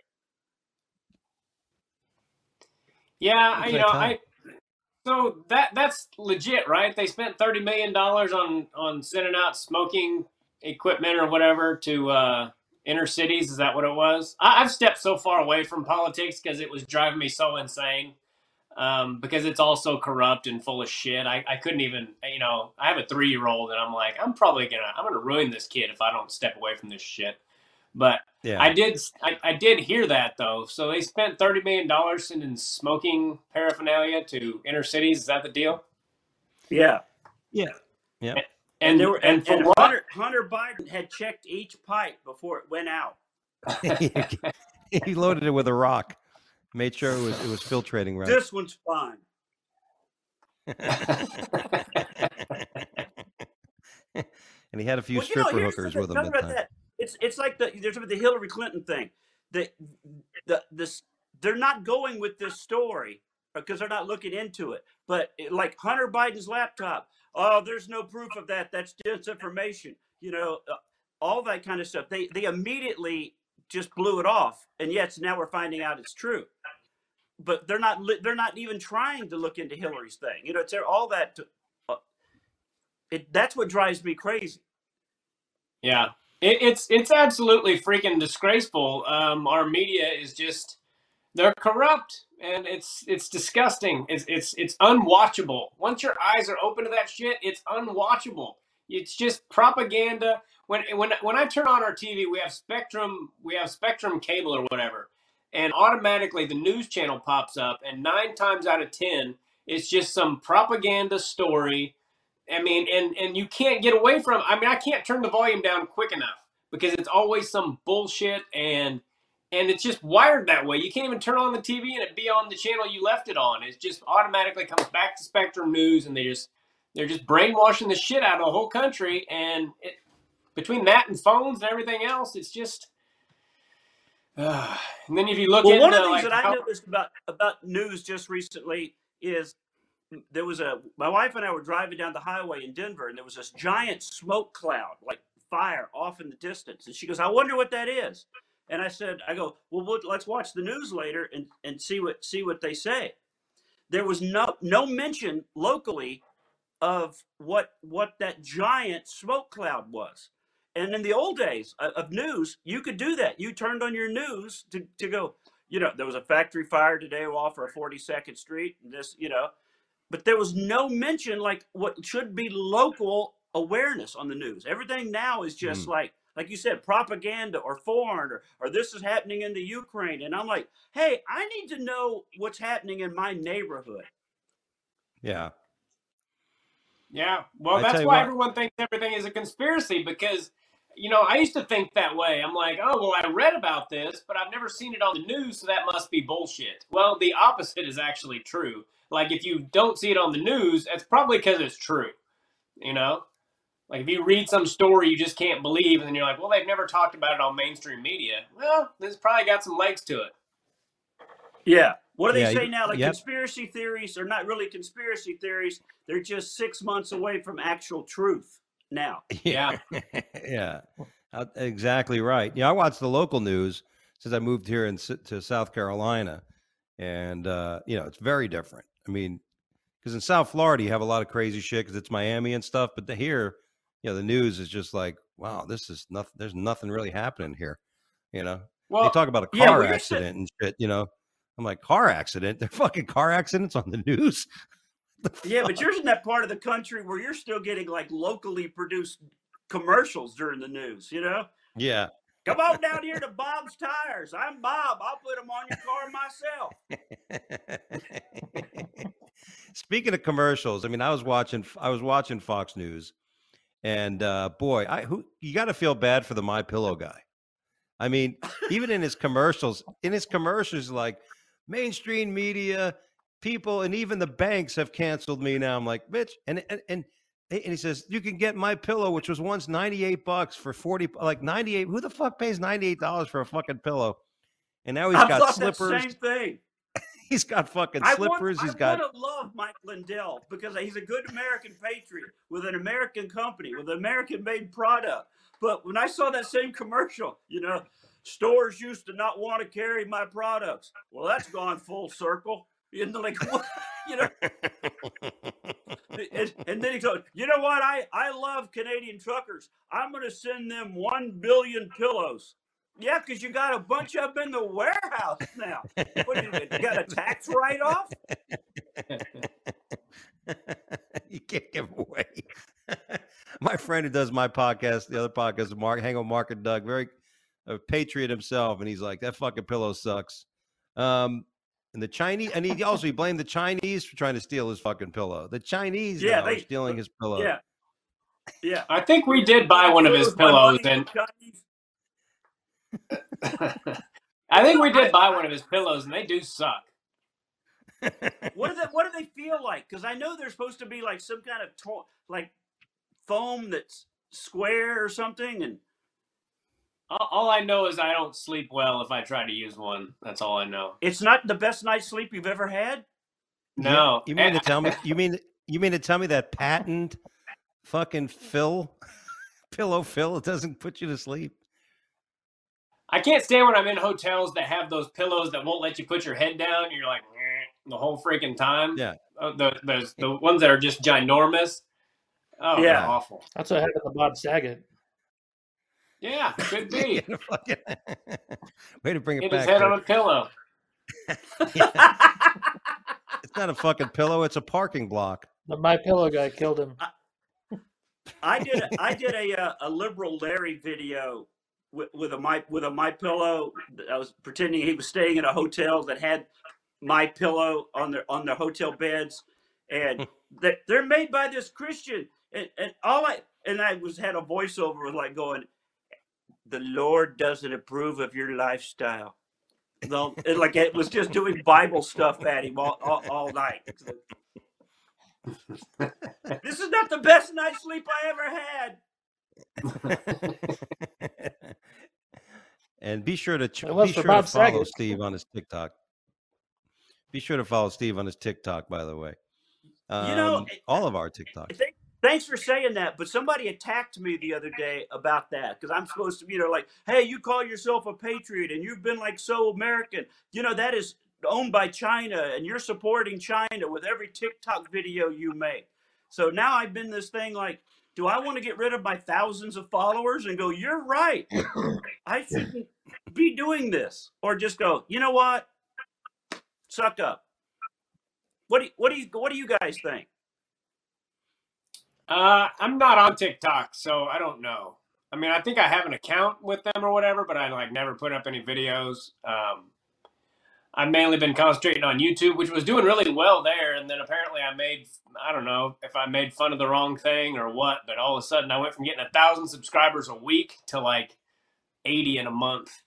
Yeah, What you can I know, tell I you? so that that's legit, right? They spent thirty million dollars on on sending out smoking equipment or whatever to uh, inner cities. Is that what it was? I, I've stepped so far away from politics because it was driving me so insane. Um, because it's all so corrupt and full of shit. I, I couldn't even, you know, I have a three year old and I'm like, I'm probably gonna, I'm gonna ruin this kid if I don't step away from this shit. But Yeah, I did, I, I did hear that though. So they spent thirty million dollars sending smoking paraphernalia to inner cities. Is that the deal? Yeah, yeah, yeah. And and and, there were and and, for and what? Hunter Hunter Biden had checked each pipe before it went out. He loaded it with a rock, made sure it was it was filtrating right. This one's fine. And he had a few Well, you know, stripper here's the hookers thing. with him Talk that about time. that. It's it's like the there's the Hillary Clinton thing. The the this they're not going with this story because they're not looking into it. But it, like Hunter Biden's laptop, oh, there's no proof of that. That's disinformation. You know, uh, all that kind of stuff. They they immediately just blew it off, and yet now we're finding out it's true. But they're not li- they're not even trying to look into Hillary's thing. You know, it's all that. Uh, it that's what drives me crazy. Yeah, it, it's it's absolutely freaking disgraceful. Um, our media is just they're corrupt, and it's it's disgusting. It's it's it's unwatchable. Once your eyes are open to that shit, it's unwatchable. It's just propaganda. When when when I turn on our T V, we have Spectrum, we have Spectrum cable or whatever, and automatically the news channel pops up, and nine times out of ten, it's just some propaganda story. I mean, and and you can't get away from. I mean, I can't turn the volume down quick enough because it's always some bullshit, and and it's just wired that way. You can't even turn on the T V and it be on the channel you left it on. It just automatically comes back to Spectrum News, and they just they're just brainwashing the shit out of the whole country. And it, between that and phones and everything else, it's just. Uh, and then if you look Well, into one of the things like that how, I noticed about about news just recently is there was a my wife and I were driving down the highway in Denver, and there was this giant smoke cloud, like fire, off in the distance. And she goes, "I wonder what that is." And I said, "I go, well, we'll let's watch the news later and and see what see what they say." There was no no mention locally of what what that giant smoke cloud was. And in the old days of, of news, you could do that. You turned on your news to, to go, you know, there was a factory fire today off of forty-second Street, and this, you know, but there was no mention like what should be local awareness on the news. Everything now is just Mm. like, like you said, propaganda or foreign or, or this is happening in the Ukraine. And I'm like, hey, I need to know what's happening in my neighborhood. Yeah. Yeah, well, I that's tell you why what. everyone thinks everything is a conspiracy because, you know, I used to think that way. I'm like, oh, well, I read about this, but I've never seen it on the news, so that must be bullshit. Well, the opposite is actually true. Like, if you don't see it on the news, it's probably because it's true, you know? Like, if you read some story you just can't believe, and then you're like, well, they've never talked about it on mainstream media. Well, this probably got some legs to it. Yeah. What do they Yeah, say you- now? Like yep. conspiracy theories are not really conspiracy theories. They're just six months away from actual truth now. Yeah. Yeah, Uh, exactly right. Yeah, I watch the local news since I moved here in, S- to South Carolina, and uh, you know it's very different. I mean, because in South Florida you have a lot of crazy shit because it's Miami and stuff, but the, here, you know, the news is just like, wow, this is nothing. There's nothing really happening here. You know, Well, they talk about a yeah, car well, you're accident and shit. You know, I'm like, car accident? They're fucking car accidents on the news? The Yeah, but fuck? you're in that part of the country where you're still getting like locally produced commercials during the news, you know? Yeah. Come on down here to Bob's Tires. I'm Bob. I'll put them on your car myself. Speaking of commercials, I mean, I was watching, I was watching Fox News, and uh, boy, I who you got to feel bad for the My Pillow guy. I mean, even in his commercials, in his commercials, like mainstream media, people, and even the banks have canceled me now. I'm like, bitch, and and and. And he says, you can get My Pillow, which was once ninety-eight bucks for forty, like ninety-eight. Who the fuck pays ninety-eight dollars for a fucking pillow? And now he's I got thought slippers. that same thing. He's got fucking I slippers. want, He's I got. want to love Mike Lindell because he's a good American patriot with an American company, with an American-made product. But when I saw that same commercial, you know, stores used to not want to carry my products. Well, that's gone full circle. You know, like, what? You know. And, and then he told, you know what? I, I love Canadian truckers. I'm going to send them one billion pillows. Yeah, because you got a bunch of them in the warehouse now. What, you got a tax write-off? You can't give away. My friend who does my podcast, the other podcast, Mark, hang on, Mark and Doug, very a patriot himself, and he's like, that fucking pillow sucks. Um, and the Chinese, and he also he blamed the Chinese for trying to steal his fucking pillow. The Chinese Yeah, now they- are stealing his pillow. Yeah. Yeah. I think we did buy one of his My pillows, money and from Chinese. I think we did buy one of his pillows, and they do suck. What do they, what do they feel like? Because I know they're supposed to be like some kind of to, like foam that's square or something, and All, all I know is I don't sleep well if I try to use one. That's all I know. it's not the best night's sleep you've ever had. No, You, you mean to And- tell me? You mean you mean to tell me that patent fucking Phil pillow Phil it doesn't put you to sleep? I can't stand when I'm in hotels that have those pillows that won't let you put your head down. You're like "Meh," the whole freaking time. Yeah. Uh, the those the ones that are just ginormous. Oh, Yeah. they're awful. That's what happened to Bob Saget. Yeah, could be. Way to bring it Hit back. his head Kurt. on a pillow. It's not a fucking pillow. It's a parking block. The My Pillow guy killed him. I did a, I did a uh, a liberal Larry video with, with a my with a My Pillow. I was pretending he was staying in a hotel that had My Pillow on their on their hotel beds, and they, they're made by this Christian. And, and all I and I was had a voiceover with like going, the Lord doesn't approve of your lifestyle. No, it, like it was just doing Bible stuff at him all, all, all night. This is not the best night's sleep I ever had. And be sure to ch- It was be for sure Bob to follow Saget. Steve on his TikTok. Be sure to follow Steve on his TikTok, by the way. Um, You know, all of our TikToks. Th- Thanks for saying that, but somebody attacked me the other day about that because I'm supposed to be, you know, like, hey, you call yourself a patriot and you've been like so American. You know, that is owned by China and you're supporting China with every TikTok video you make. So now I've been this thing like, do I want to get rid of my thousands of followers and go, you're right, I shouldn't be doing this, or just go, you know what, suck up. What do you, what do you what do you guys think? Uh, I'm not on TikTok, so I don't know. I mean, I think I have an account with them or whatever, but I like never put up any videos. Um, I've mainly been concentrating on YouTube, which was doing really well there, and then apparently I made, I don't know if I made fun of the wrong thing or what, but all of a sudden I went from getting a thousand subscribers a week to like eighty in a month.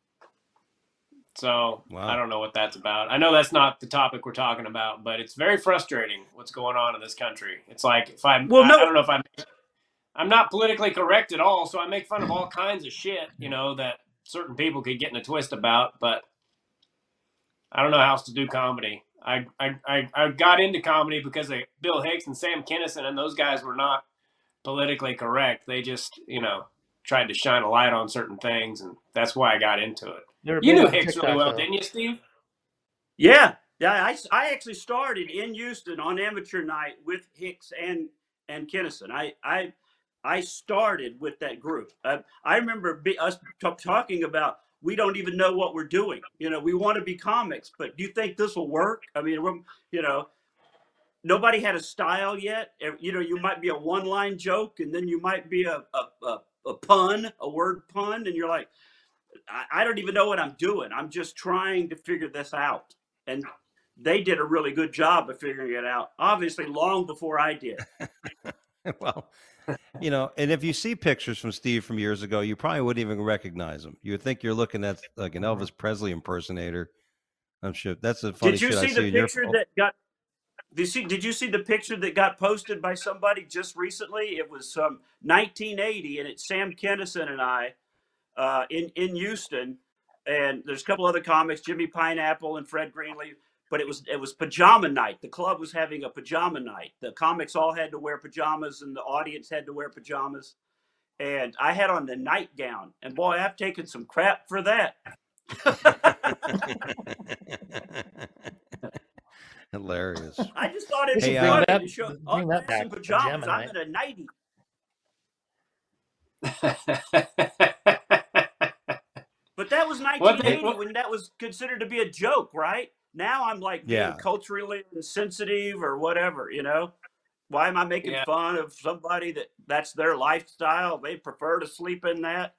So Wow. I don't know what that's about. I know that's not the topic we're talking about, but it's very frustrating what's going on in this country. It's like if I'm, Well, I, no- I don't know if I'm, I'm not politically correct at all, so I make fun of all kinds of shit, you know, that certain people could get in a twist about, but I don't know how else to do comedy. I, I, I, I got into comedy because of Bill Hicks and Sam Kinison, and those guys were not politically correct. They just, you know, tried to shine a light on certain things, and that's why I got into it. They were You big knew on Hicks TikTok, really well, though. didn't you, Steve? Yeah, yeah. I, I actually started in Houston on amateur night with Hicks and and Kinnison. I I I started with that group. I, I remember be, us t- talking about we don't even know what we're doing. You know, we want to be comics, but do you think this will work? I mean, we're, you know, nobody had a style yet. You know, you might be a one-line joke, and then you might be a a, a, a pun, a word pun, and you're like, I, I don't even know what I'm doing. I'm just trying to figure this out. And they did a really good job of figuring it out, obviously long before I did. Well, you know, and if you see pictures from Steve from years ago, you probably wouldn't even recognize him. You would think you're looking at like an Elvis Presley impersonator. I'm sure that's a funny Did you shit I see see the in your picture phone. that got? Did you see? Did you see the picture that got posted by somebody just recently? It was um, nineteen eighty, and it's Sam Kinison and I uh, in in Houston, and there's a couple other comics, Jimmy Pineapple and Fred Greenleaf. But it was it was pajama night. The club was having a pajama night. The comics all had to wear pajamas, and the audience had to wear pajamas. And I had on the nightgown, and boy, I've taken some crap for that. Hilarious. I just thought it'd Hey, be uh, funny that- to show bring oh, that I'm in back, pajamas. pajama I'm in a nightie. But that was What nineteen they- eighty what- when that was considered to be a joke, right? Now I'm like being Yeah. culturally insensitive or whatever, you know? Why am I making Yeah. fun of somebody that that's their lifestyle? They prefer to sleep in that.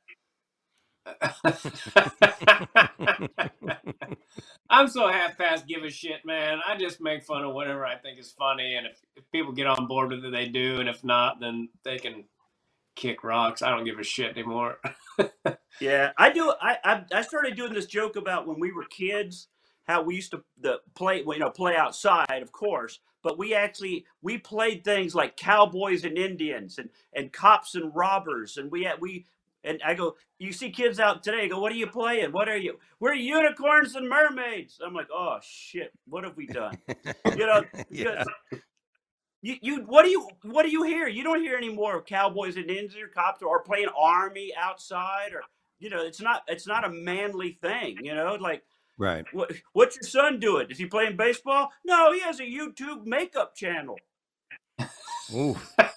I'm so half past give a shit, man. I just make fun of whatever I think is funny, and if, if people get on board with it, they do, and if not, then they can kick rocks. I don't give a shit anymore. Yeah, I do. I, I I started doing this joke about when we were kids, how we used to the play, well, you know, play outside, of course, but we actually we played things like cowboys and Indians and and cops and robbers, and we had we. And I go, you see kids out today, I go, what are you playing? What are you? We're unicorns and mermaids. I'm like, oh shit, what have we done? You know, Yeah. you, you what do you what do you hear? You don't hear any more of cowboys and Indians or cops or playing army outside, or you know, it's not it's not a manly thing, you know, like Right. what what's your son doing? Is he playing baseball? No, he has a YouTube makeup channel. Ooh.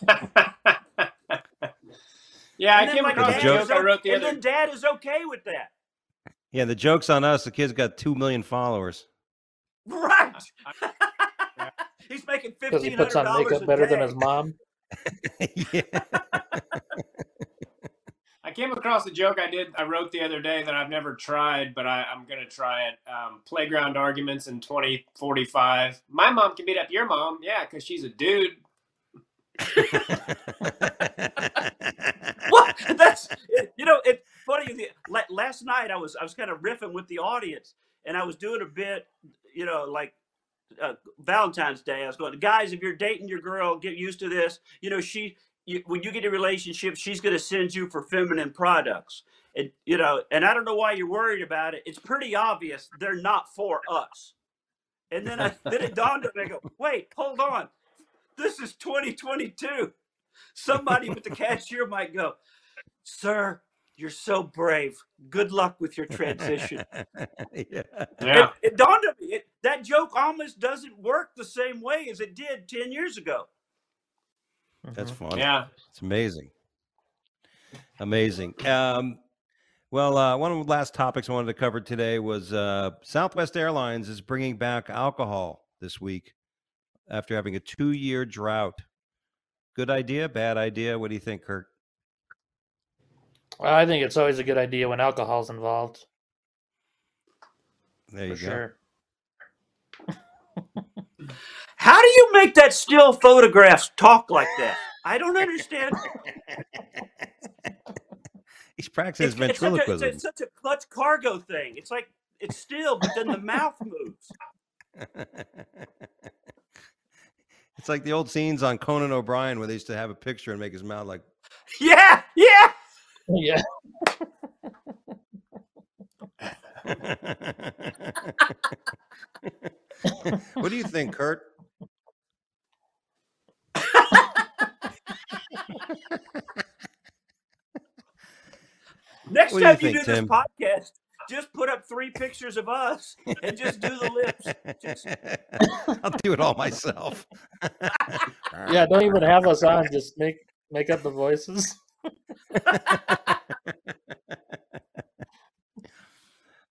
Yeah, I And then came my across a dad joke is joke I o- wrote the and other then dad is okay with that. Yeah, the joke's on us. The kid's got two million followers. Right. He's making Because he fifteen puts hundred on dollars makeup a better than day. his mom. Yeah. I came across a joke I did I wrote the other day that I've never tried, but I, I'm gonna try it. Um, playground arguments in twenty forty-five. My mom can beat up your mom, yeah, because she's a dude. What? That's you know, it's funny. the- la- Last night I was I was kind of riffing with the audience, and I was doing a bit, you know, like uh, Valentine's Day. I was going, guys, if you're dating your girl, get used to this. You know, she you, when you get a relationship, she's going to send you for feminine products, and you know, and I don't know why you're worried about it. It's pretty obvious they're not for us. And then I then it dawned on me. I go, wait, hold on, this is twenty twenty-two. Somebody with the cashier might go, sir, you're so brave. Good luck with your transition. Yeah. Yeah. It, it dawned on me. It, that joke almost doesn't work the same way as it did ten years ago. That's Mhm. fun. Yeah. It's amazing. Amazing. Um, well, uh, one of the last topics I wanted to cover today was uh, Southwest Airlines is bringing back alcohol this week after having a two-year drought. Good idea? Bad idea? What do you think, Kurt? Well, I think it's always a good idea when alcohol's involved, There you for go. sure. How do you make that still photographs talk like that? I don't understand. He's practicing his It's, it's, such a, it's, ventriloquism. a, it's such a clutch cargo thing. It's like it's still, but then the mouth moves. It's like the old scenes on Conan O'Brien where they used to have a picture and make his mouth like. Yeah, yeah. Yeah. What do you think, Kurt? Next What do you time you, think, do Tim? this podcast, just put up three pictures of us and just do the lips. Just I'll do it all myself. Yeah, don't even have us on. Just make make up the voices.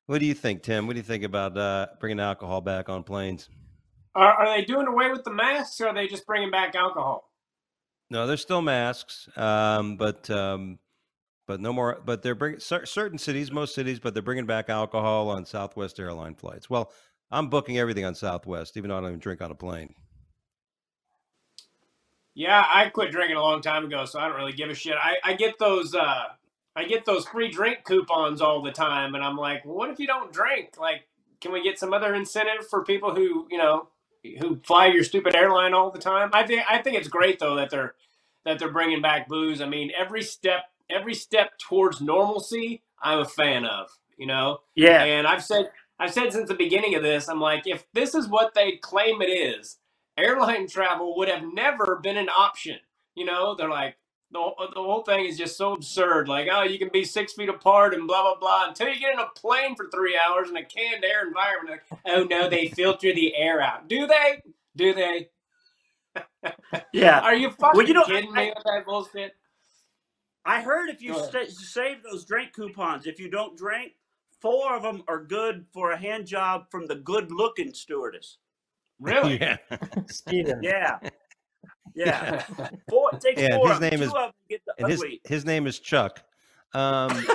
What do you think, Tim? What do you think about uh, bringing alcohol back on planes? Are, are they doing away with the masks, or are they just bringing back alcohol? No, there's still masks, um, but um, but no more. But they're bringing certain cities, most cities, but they're bringing back alcohol on Southwest airline flights. Well, I'm booking everything on Southwest, even though I don't even drink on a plane. Yeah, I quit drinking a long time ago, so I don't really give a shit. I, I get those uh, I get those free drink coupons all the time, and I'm like, well, what if you don't drink? Like, can we get some other incentive for people who, you know, who fly your stupid airline all the time? I think I think it's great though that they're that they're bringing back booze. I mean, every step every step towards normalcy, I'm a fan of. You know, Yeah. And I've said I've said since the beginning of this, I'm like, if this is what they claim it is, airline travel would have never been an option. You know, they're like, the, the whole thing is just so absurd. Like, oh, you can be six feet apart and blah, blah, blah, until you get in a plane for three hours in a canned air environment. Like, oh, no, they filter the air out. Do they? Do they? Yeah. Are you fucking well, you know, kidding I, me with that bullshit? I heard if you st- save those drink coupons, if you don't drink, four of them are good for a hand job from the good-looking stewardess. Really? Yeah. Steven. Yeah. Yeah. Four, it takes Yeah, four his of them. name Two is- of them get the And his ugly. his name is Chuck. Um,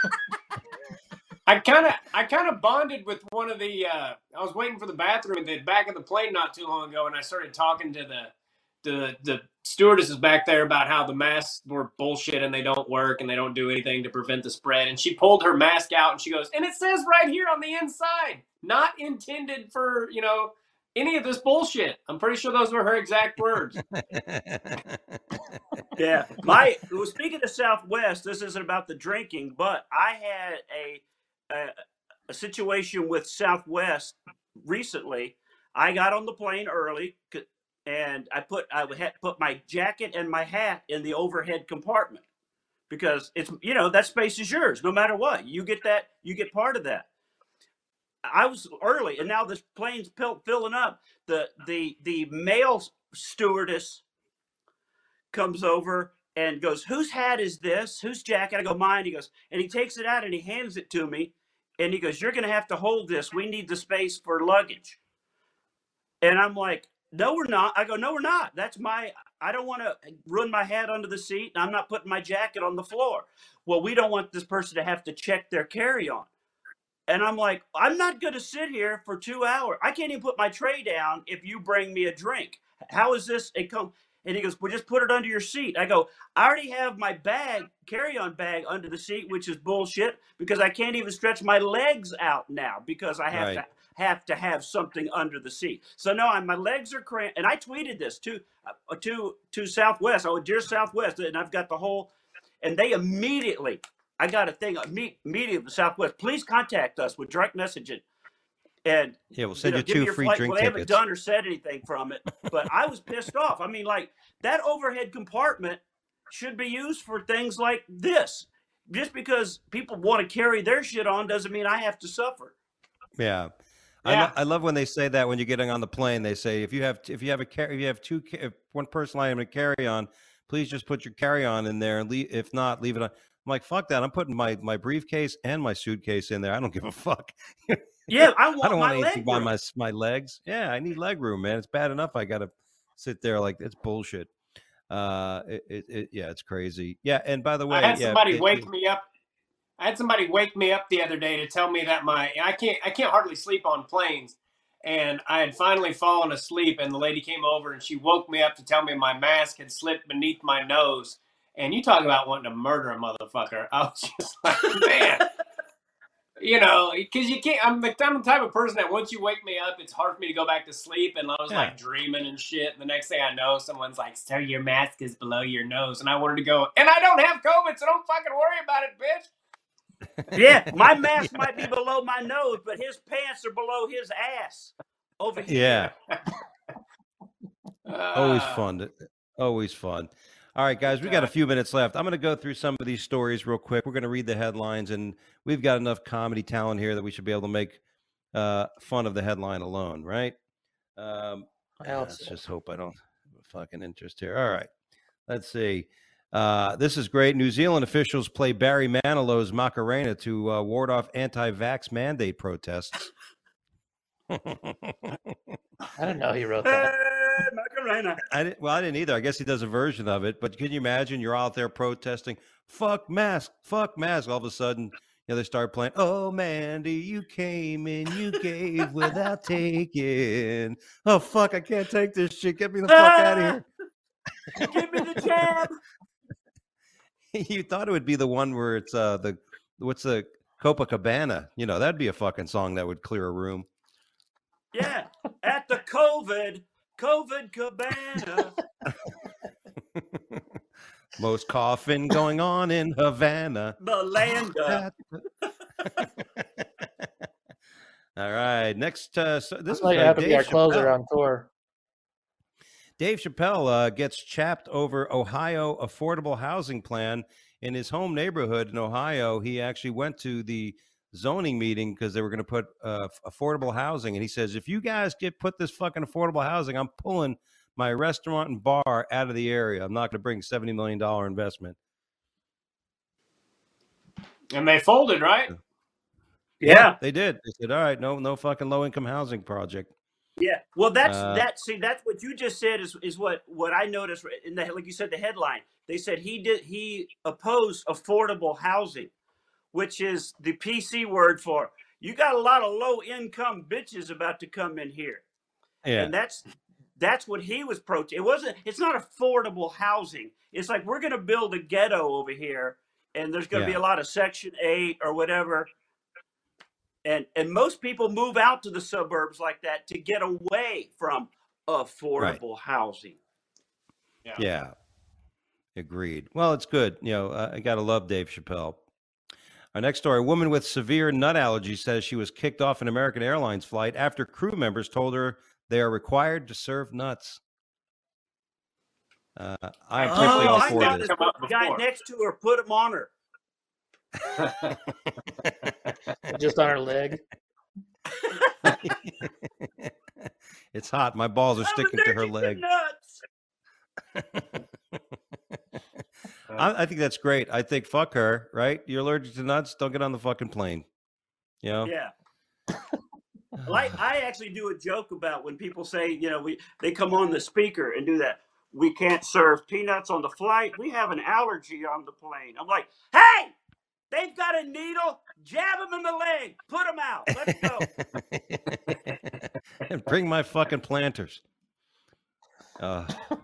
I kind of, I kind of bonded with one of the. Uh, I was waiting for the bathroom at the back of the plane not too long ago, and I started talking to the, the, the stewardesses back there about how the masks were bullshit and they don't work and they don't do anything to prevent the spread. And she pulled her mask out and she goes, "And it says right here on the inside, not intended for, you know, any of this bullshit." I'm pretty sure those were her exact words. Yeah. My well, speaking of Southwest, this isn't about the drinking, but I had a a, a situation with Southwest recently. I got on the plane early, and I put I had put my jacket and my hat in the overhead compartment because it's you know that space is yours no matter what. You get that you get part of that. I was early, and now this plane's pill- filling up. The the the male stewardess comes over and goes, "Whose hat is this? Whose jacket?" I go, "Mine." He goes, and he takes it out and he hands it to me, and he goes, "You're going to have to hold this. We need the space for luggage." And I'm like, "No, we're not." I go, "No, we're not. That's my. I don't want to ruin my hat under the seat, and I'm not putting my jacket on the floor." Well, we don't want this person to have to check their carry-on. And I'm like, I'm not going to sit here for two hours. I can't even put my tray down if you bring me a drink. How is this a come? And he goes, "Well, just put it under your seat." I go, "I already have my bag, carry-on bag under the seat," which is bullshit because I can't even stretch my legs out now because I have Right. to have to have something under the seat. So no, I'm, my legs are cramped. And I tweeted this to uh, to to Southwest. Oh, dear Southwest, and I've got the whole. And they immediately. I got a thing immediately with Southwest. Please contact us with direct messaging. And yeah, we'll send you, you, know, give me two your free flight. drink Well, they tickets. haven't done or said anything from it, but I was pissed off. I mean, like that overhead compartment should be used for things like this. Just because people want to carry their shit on doesn't mean I have to suffer. Yeah. I, Yeah. lo- I love when they say that when you're getting on the plane. They say if you have if you have a car- if you have two ca- if one person item to carry on, please just put your carry on in there and leave. If not, leave it on. I'm like, fuck that. I'm putting my my briefcase and my suitcase in there. I don't give a fuck. Yeah, I want I don't my want anything leg by room. my my legs. Yeah, I need leg room, man. It's bad enough I got to sit there like it's bullshit. Uh, it, it, it yeah, it's crazy. Yeah, and by the way, I had yeah, somebody it- wake it- me up. I had somebody wake me up the other day to tell me that my I can't I can't hardly sleep on planes, and I had finally fallen asleep. And the lady came over and she woke me up to tell me my mask had slipped beneath my nose. And you talk about wanting to murder a motherfucker. I was just like, man, you know, because you can't. I'm the, I'm the type of person that once you wake me up, it's hard for me to go back to sleep. And I was Yeah. like dreaming and shit. And the next thing I know, someone's like, "Sir, your mask is below your nose." And I wanted to go, and I don't have COVID, so don't fucking worry about it, bitch. Yeah, my mask might be below my nose, but his pants are below his ass over here. yeah, always Uh, fun. To, always fun. All right, guys, we got a Okay. few minutes left. I'm going to go through some of these stories real quick. We're going to read the headlines, and we've got enough comedy talent here that we should be able to make uh, fun of the headline alone, right? Um, I hope let's so. just hope I don't have a fucking interest here. All right, let's see. Uh, this is great. New Zealand officials play Barry Manilow's Macarena to uh, ward off anti-vax mandate protests. I didn't know he wrote that. Hey, Macarena. I didn't, well, I didn't either. I guess he does a version of it. But can you imagine? You're out there protesting, "Fuck mask, fuck mask." All of a sudden, you know, they start playing, "Oh, Mandy, you came in, you gave without taking." Oh, fuck! I can't take this shit. Get me the fuck out of here. Give me the jab. You thought it would be the one where it's uh the what's the Copacabana? You know, that'd be a fucking song that would clear a room. Yeah, at the COVID, COVID cabana. Most coughing going on in Havana. Belanda. All right, next. Uh, so this This is like uh, have to be Dave our closer Chappelle. on tour. Dave Chappelle uh, gets chapped over Ohio affordable housing plan in his home neighborhood in Ohio. He actually went to the zoning meeting because they were going to put uh, affordable housing, and he says, "If you guys get put this fucking affordable housing, I'm pulling my restaurant and bar out of the area. I'm not going to bring seventy million dollars investment." And they folded, right? Yeah. They did. They said, "All right, no, no fucking low income housing project." Yeah, well, that's Uh, that. See, that's what you just said is is what what I noticed in the like you said the headline. They said he did he opposed affordable housing, which is the P C word for you got a lot of low income bitches about to come in here, Yeah, and that's that's what he was protesting. It wasn't. It's not affordable housing. It's like we're going to build a ghetto over here, and there's going to be Yeah. a lot of Section Eight or whatever. And and most people move out to the suburbs like that to get away from affordable housing. Yeah. yeah. Agreed. Well, it's good. You know, uh, I got to love Dave Chappelle. Our next story, a woman with severe nut allergy says she was kicked off an American Airlines flight after crew members told her they are required to serve nuts. Uh, I am particularly Oh, all I for got this. this Come up guy before. next to her. Put him on her. Just on her leg. It's hot. My balls are I'm sticking to her allergic leg. nuts. I, I think that's great. I think fuck her, right? You're allergic to nuts. Don't get on the fucking plane. You know? Yeah. Like I actually do a joke about when people say, you know, we they come on the speaker and do that. We can't serve peanuts on the flight. We have an allergy on the plane. I'm like, hey, they've got a needle. Jab them in the leg. Put them out. Let's go. And bring my fucking planters. Uh,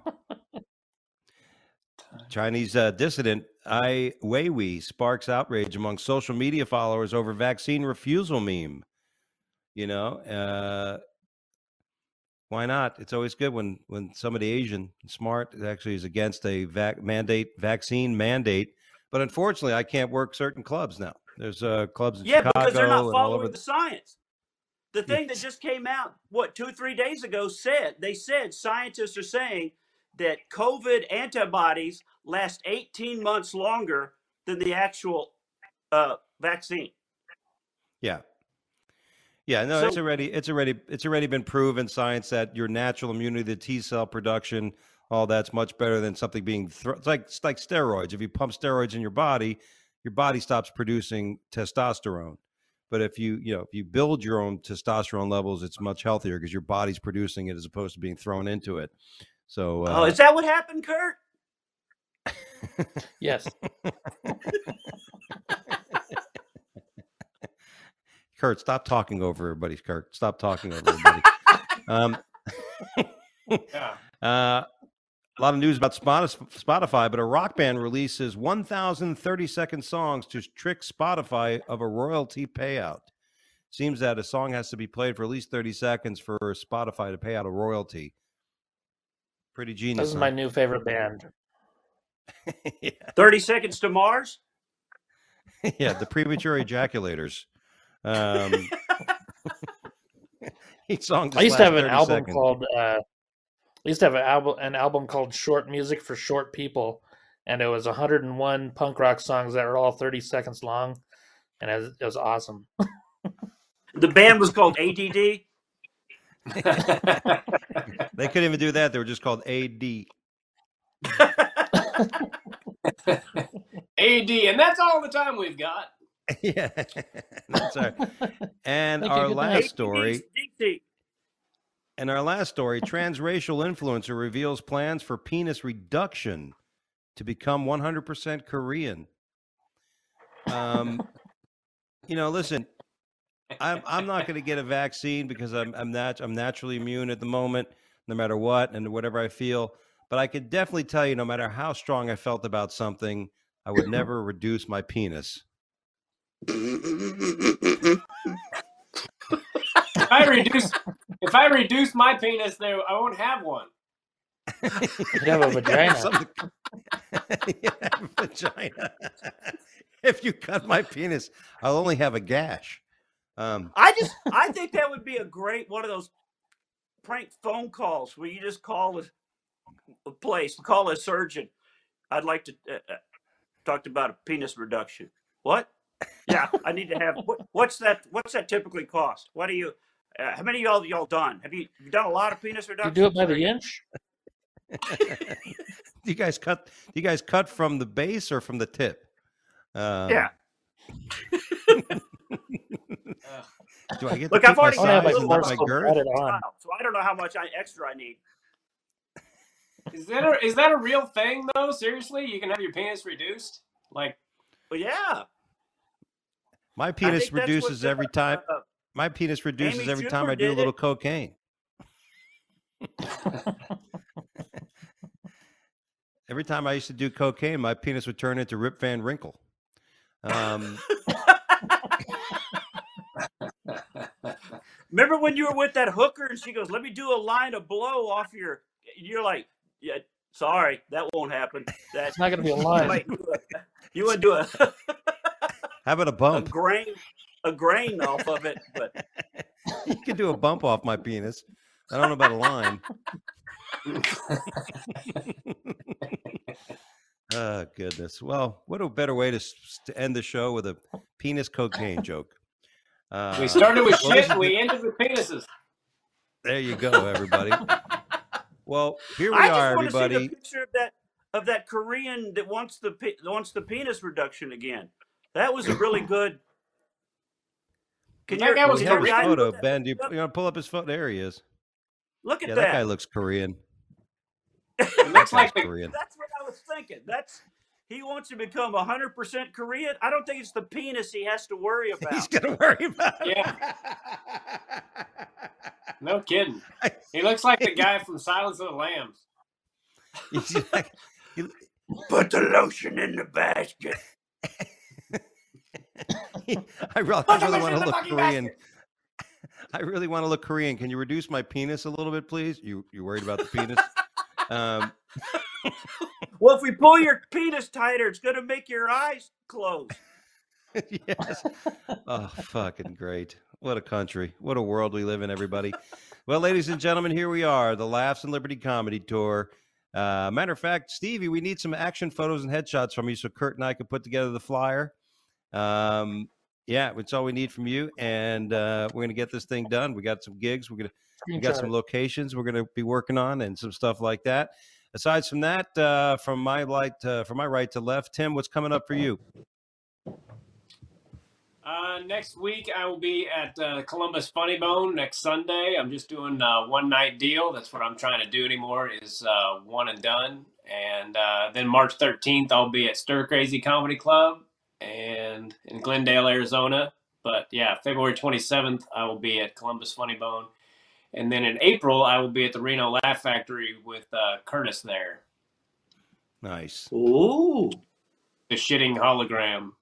Chinese uh, dissident Ai Weiwei sparks outrage among social media followers over vaccine refusal meme. You know, uh, why not? It's always good when when somebody Asian and smart actually is against a vac- mandate, vaccine mandate. But unfortunately, I can't work certain clubs now. There's uh, clubs in Yeah, Chicago because they're not and all over. following the science. The thing that just came out, what, two, three days ago said, they said scientists are saying that COVID antibodies last eighteen months longer than the actual uh, vaccine. Yeah. Yeah, no, So- it's already it's already it's already been proven science that your natural immunity, the T cell production, all that's much better than something being thro- it's like it's like steroids. If you pump steroids in your body, your body stops producing testosterone. But if you, you know, if you build your own testosterone levels, it's much healthier because your body's producing it as opposed to being thrown into it. So uh, Oh, is that what happened, Kurt? Yes. Kurt, stop talking over everybody. Kurt, stop talking over everybody. um, Yeah. uh, a lot of news about Spotify, but a rock band releases one thousand thirty second songs to trick Spotify of a royalty payout. Seems that a song has to be played for at least thirty seconds for Spotify to pay out a royalty. Pretty genius. This is huh? my new favorite band. yeah. thirty seconds to Mars? yeah, the premature ejaculators. Um, each song just I used to have lasts an thirty album seconds. called uh, I used to have an album an album called Short Music for Short People, and it was one hundred one punk rock songs that were all thirty seconds long, and it was, it was awesome. The band was called A D D. They couldn't even do that. They were just called A D. A D, and that's all the time we've got. Yeah, that's all right. And Thank you, our good last night. story, D T. and our last story, transracial influencer reveals plans for penis reduction to become one hundred percent Korean. Um, you know, listen, I'm I'm not going to get a vaccine because I'm I'm nat- I'm naturally immune at the moment, no matter what and whatever I feel. But I could definitely tell you, no matter how strong I felt about something, I would never reduce my penis. If I reduce, if I reduce my penis, there I won't have one. You have a vagina. Something- Yeah, vagina. If you cut my penis, I'll only have a gash. Um, I just, I think that would be a great one of those prank phone calls where you just call a, a place, call a surgeon. I'd like to uh, uh, talk about a penis reduction. What? Yeah, I need to have. What, what's that? What's that typically cost? What do you? Uh, how many of y'all y'all done? Have you, you done a lot of penis You reductions? do it by the Or- inch? do you guys cut? Do you guys cut from the base or from the tip? Um, Yeah. Do I get Look, to I've keep my already I want to have size my and little not first my one. girth? added on. Child, so I don't know how much I, extra I need. Is that a, is that a real thing though? Seriously, you can have your penis reduced? Like, But yeah, My I penis think that's reduces what, every time. uh, My penis reduces Amy every time Schumer I do a did little it. cocaine. Every time I used to do cocaine, my penis would turn into Rip Van Winkle. Um, Remember when you were with that hooker and she goes, "Let me do a line of blow off your," you're like, "Yeah, sorry, that won't happen. That It's not going to be a you line. might do a, you would do a how about a a bump? grain a grain off of it, but You could do a bump off my penis. I don't know about a line. Oh, goodness. Well, what a better way to, s- to end the show with a penis cocaine joke. Uh, we started with well, shit this and is we the- ended with penises. there you go, everybody. Well, here we I just are, want to see everybody. the picture of that of that Korean that wants the pe- wants the penis reduction again. That was a really good. Can That you guy Well, was we can have your his guy photo, put that Ben. Do you, picture up? you want to pull up his photo? There he is. Look at Yeah, that. that guy looks Korean. It That looks guy's like the, Korean. That's what I was thinking. That's he wants to become one hundred percent Korean. I don't think it's the penis he has to worry about. He's gonna worry about it. Yeah. No kidding. He looks like the guy from Silence of the Lambs. He's like, he- Put the lotion in the basket. I really, Put I the really lotion want in to the look fucking Korean. basket. I really want to look Korean. Can you reduce my penis a little bit, please? You you worried about the penis? Um, Well, if we pull your penis tighter, it's going to make your eyes close. yes. Oh, fucking great. What a country. What a world we live in, everybody. Well, ladies and gentlemen, here we are, the Laughs and Liberty Comedy Tour. Uh, matter of fact, Stevie, we need some action photos and headshots from you so Kurt and I could put together the flyer. Um, yeah, it's all we need from you. And uh, we're going to get this thing done. We got some gigs. We're going to we got some locations we're going to be working on and some stuff like that. Aside from that, uh, from my right, uh, from my right to left, Tim, what's coming up for you? Uh, next week I will be at uh, Columbus Funny Bone next Sunday. I'm just doing a one night deal. That's what I'm trying to do anymore is uh, one and done. And uh, then March thirteenth I'll be at Stir Crazy Comedy Club and in Glendale, Arizona. But yeah, February twenty-seventh I will be at Columbus Funny Bone. And then in April I will be at the Reno Laugh Factory with uh, Curtis there. Nice. Ooh. The shitting hologram.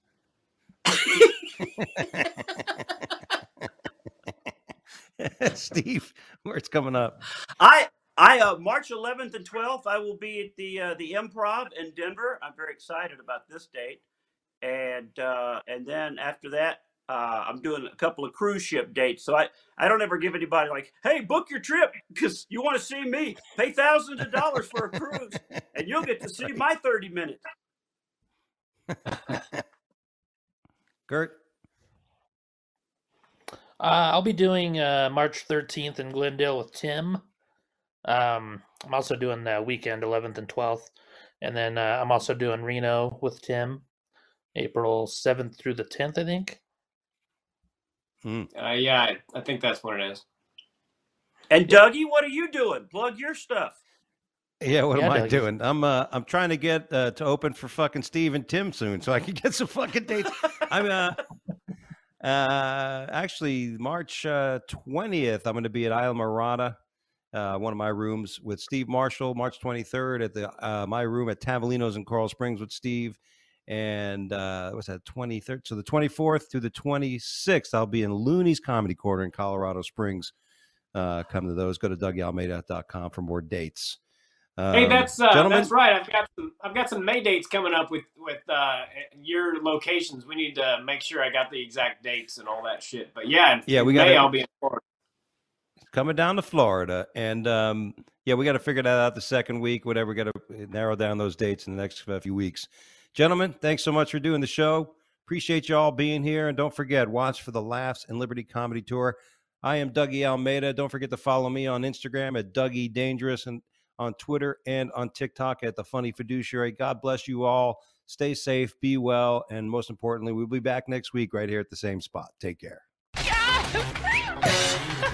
Steve, where it's coming up? I I uh, March eleventh and twelfth I will be at the uh, the Improv in Denver. I'm very excited about this date, and uh, and then after that uh, I'm doing a couple of cruise ship dates. So I I don't ever give anybody like, hey, book your trip because you want to see me, pay thousands of dollars for a cruise, and you'll get to see my thirty minutes. Gert? Uh, I'll be doing uh, March thirteenth in Glendale with Tim. Um, I'm also doing the weekend eleventh and twelfth And then uh, I'm also doing Reno with Tim, April seventh through the tenth, I think. Uh, yeah, I, I think that's what it is. And Dougie, what are you doing? Plug your stuff. Yeah, what Yeah, am I Dougie. doing? I'm uh, I'm trying to get uh, to open for fucking Steve and Tim soon, so I can get some fucking dates. I'm uh, uh, actually March uh, twentieth. I'm going to be at Isla Mirada, uh, one of my rooms with Steve Marshall. March twenty-third at the uh, my room at Tavolino's in Coral Springs with Steve. And uh, what's that? twenty-third. So the twenty-fourth through the twenty-sixth, I'll be in Looney's Comedy Corner in Colorado Springs. Uh, come to those. Go to Dougie Almeida dot com for more dates. Um, Hey, that's uh, gentlemen, that's right. I've got some I've got some May dates coming up with with uh, your locations. We need to make sure I got the exact dates and all that shit. But yeah, in, Yeah, in we May gotta- I'll be in Florida. coming down to Florida, and um, yeah, we got to figure that out the second week. Whatever, we got to narrow down those dates in the next uh, few weeks. Gentlemen, thanks so much for doing the show. Appreciate you all being here, and don't forget, watch for the Laughs and Liberty Comedy Tour. I am Dougie Almeida. Don't forget to follow me on Instagram at Dougie Dangerous and on Twitter and on TikTok at The Funny Fiduciary. God bless you all. Stay safe, be well, and most importantly, we'll be back next week right here at the same spot. Take care.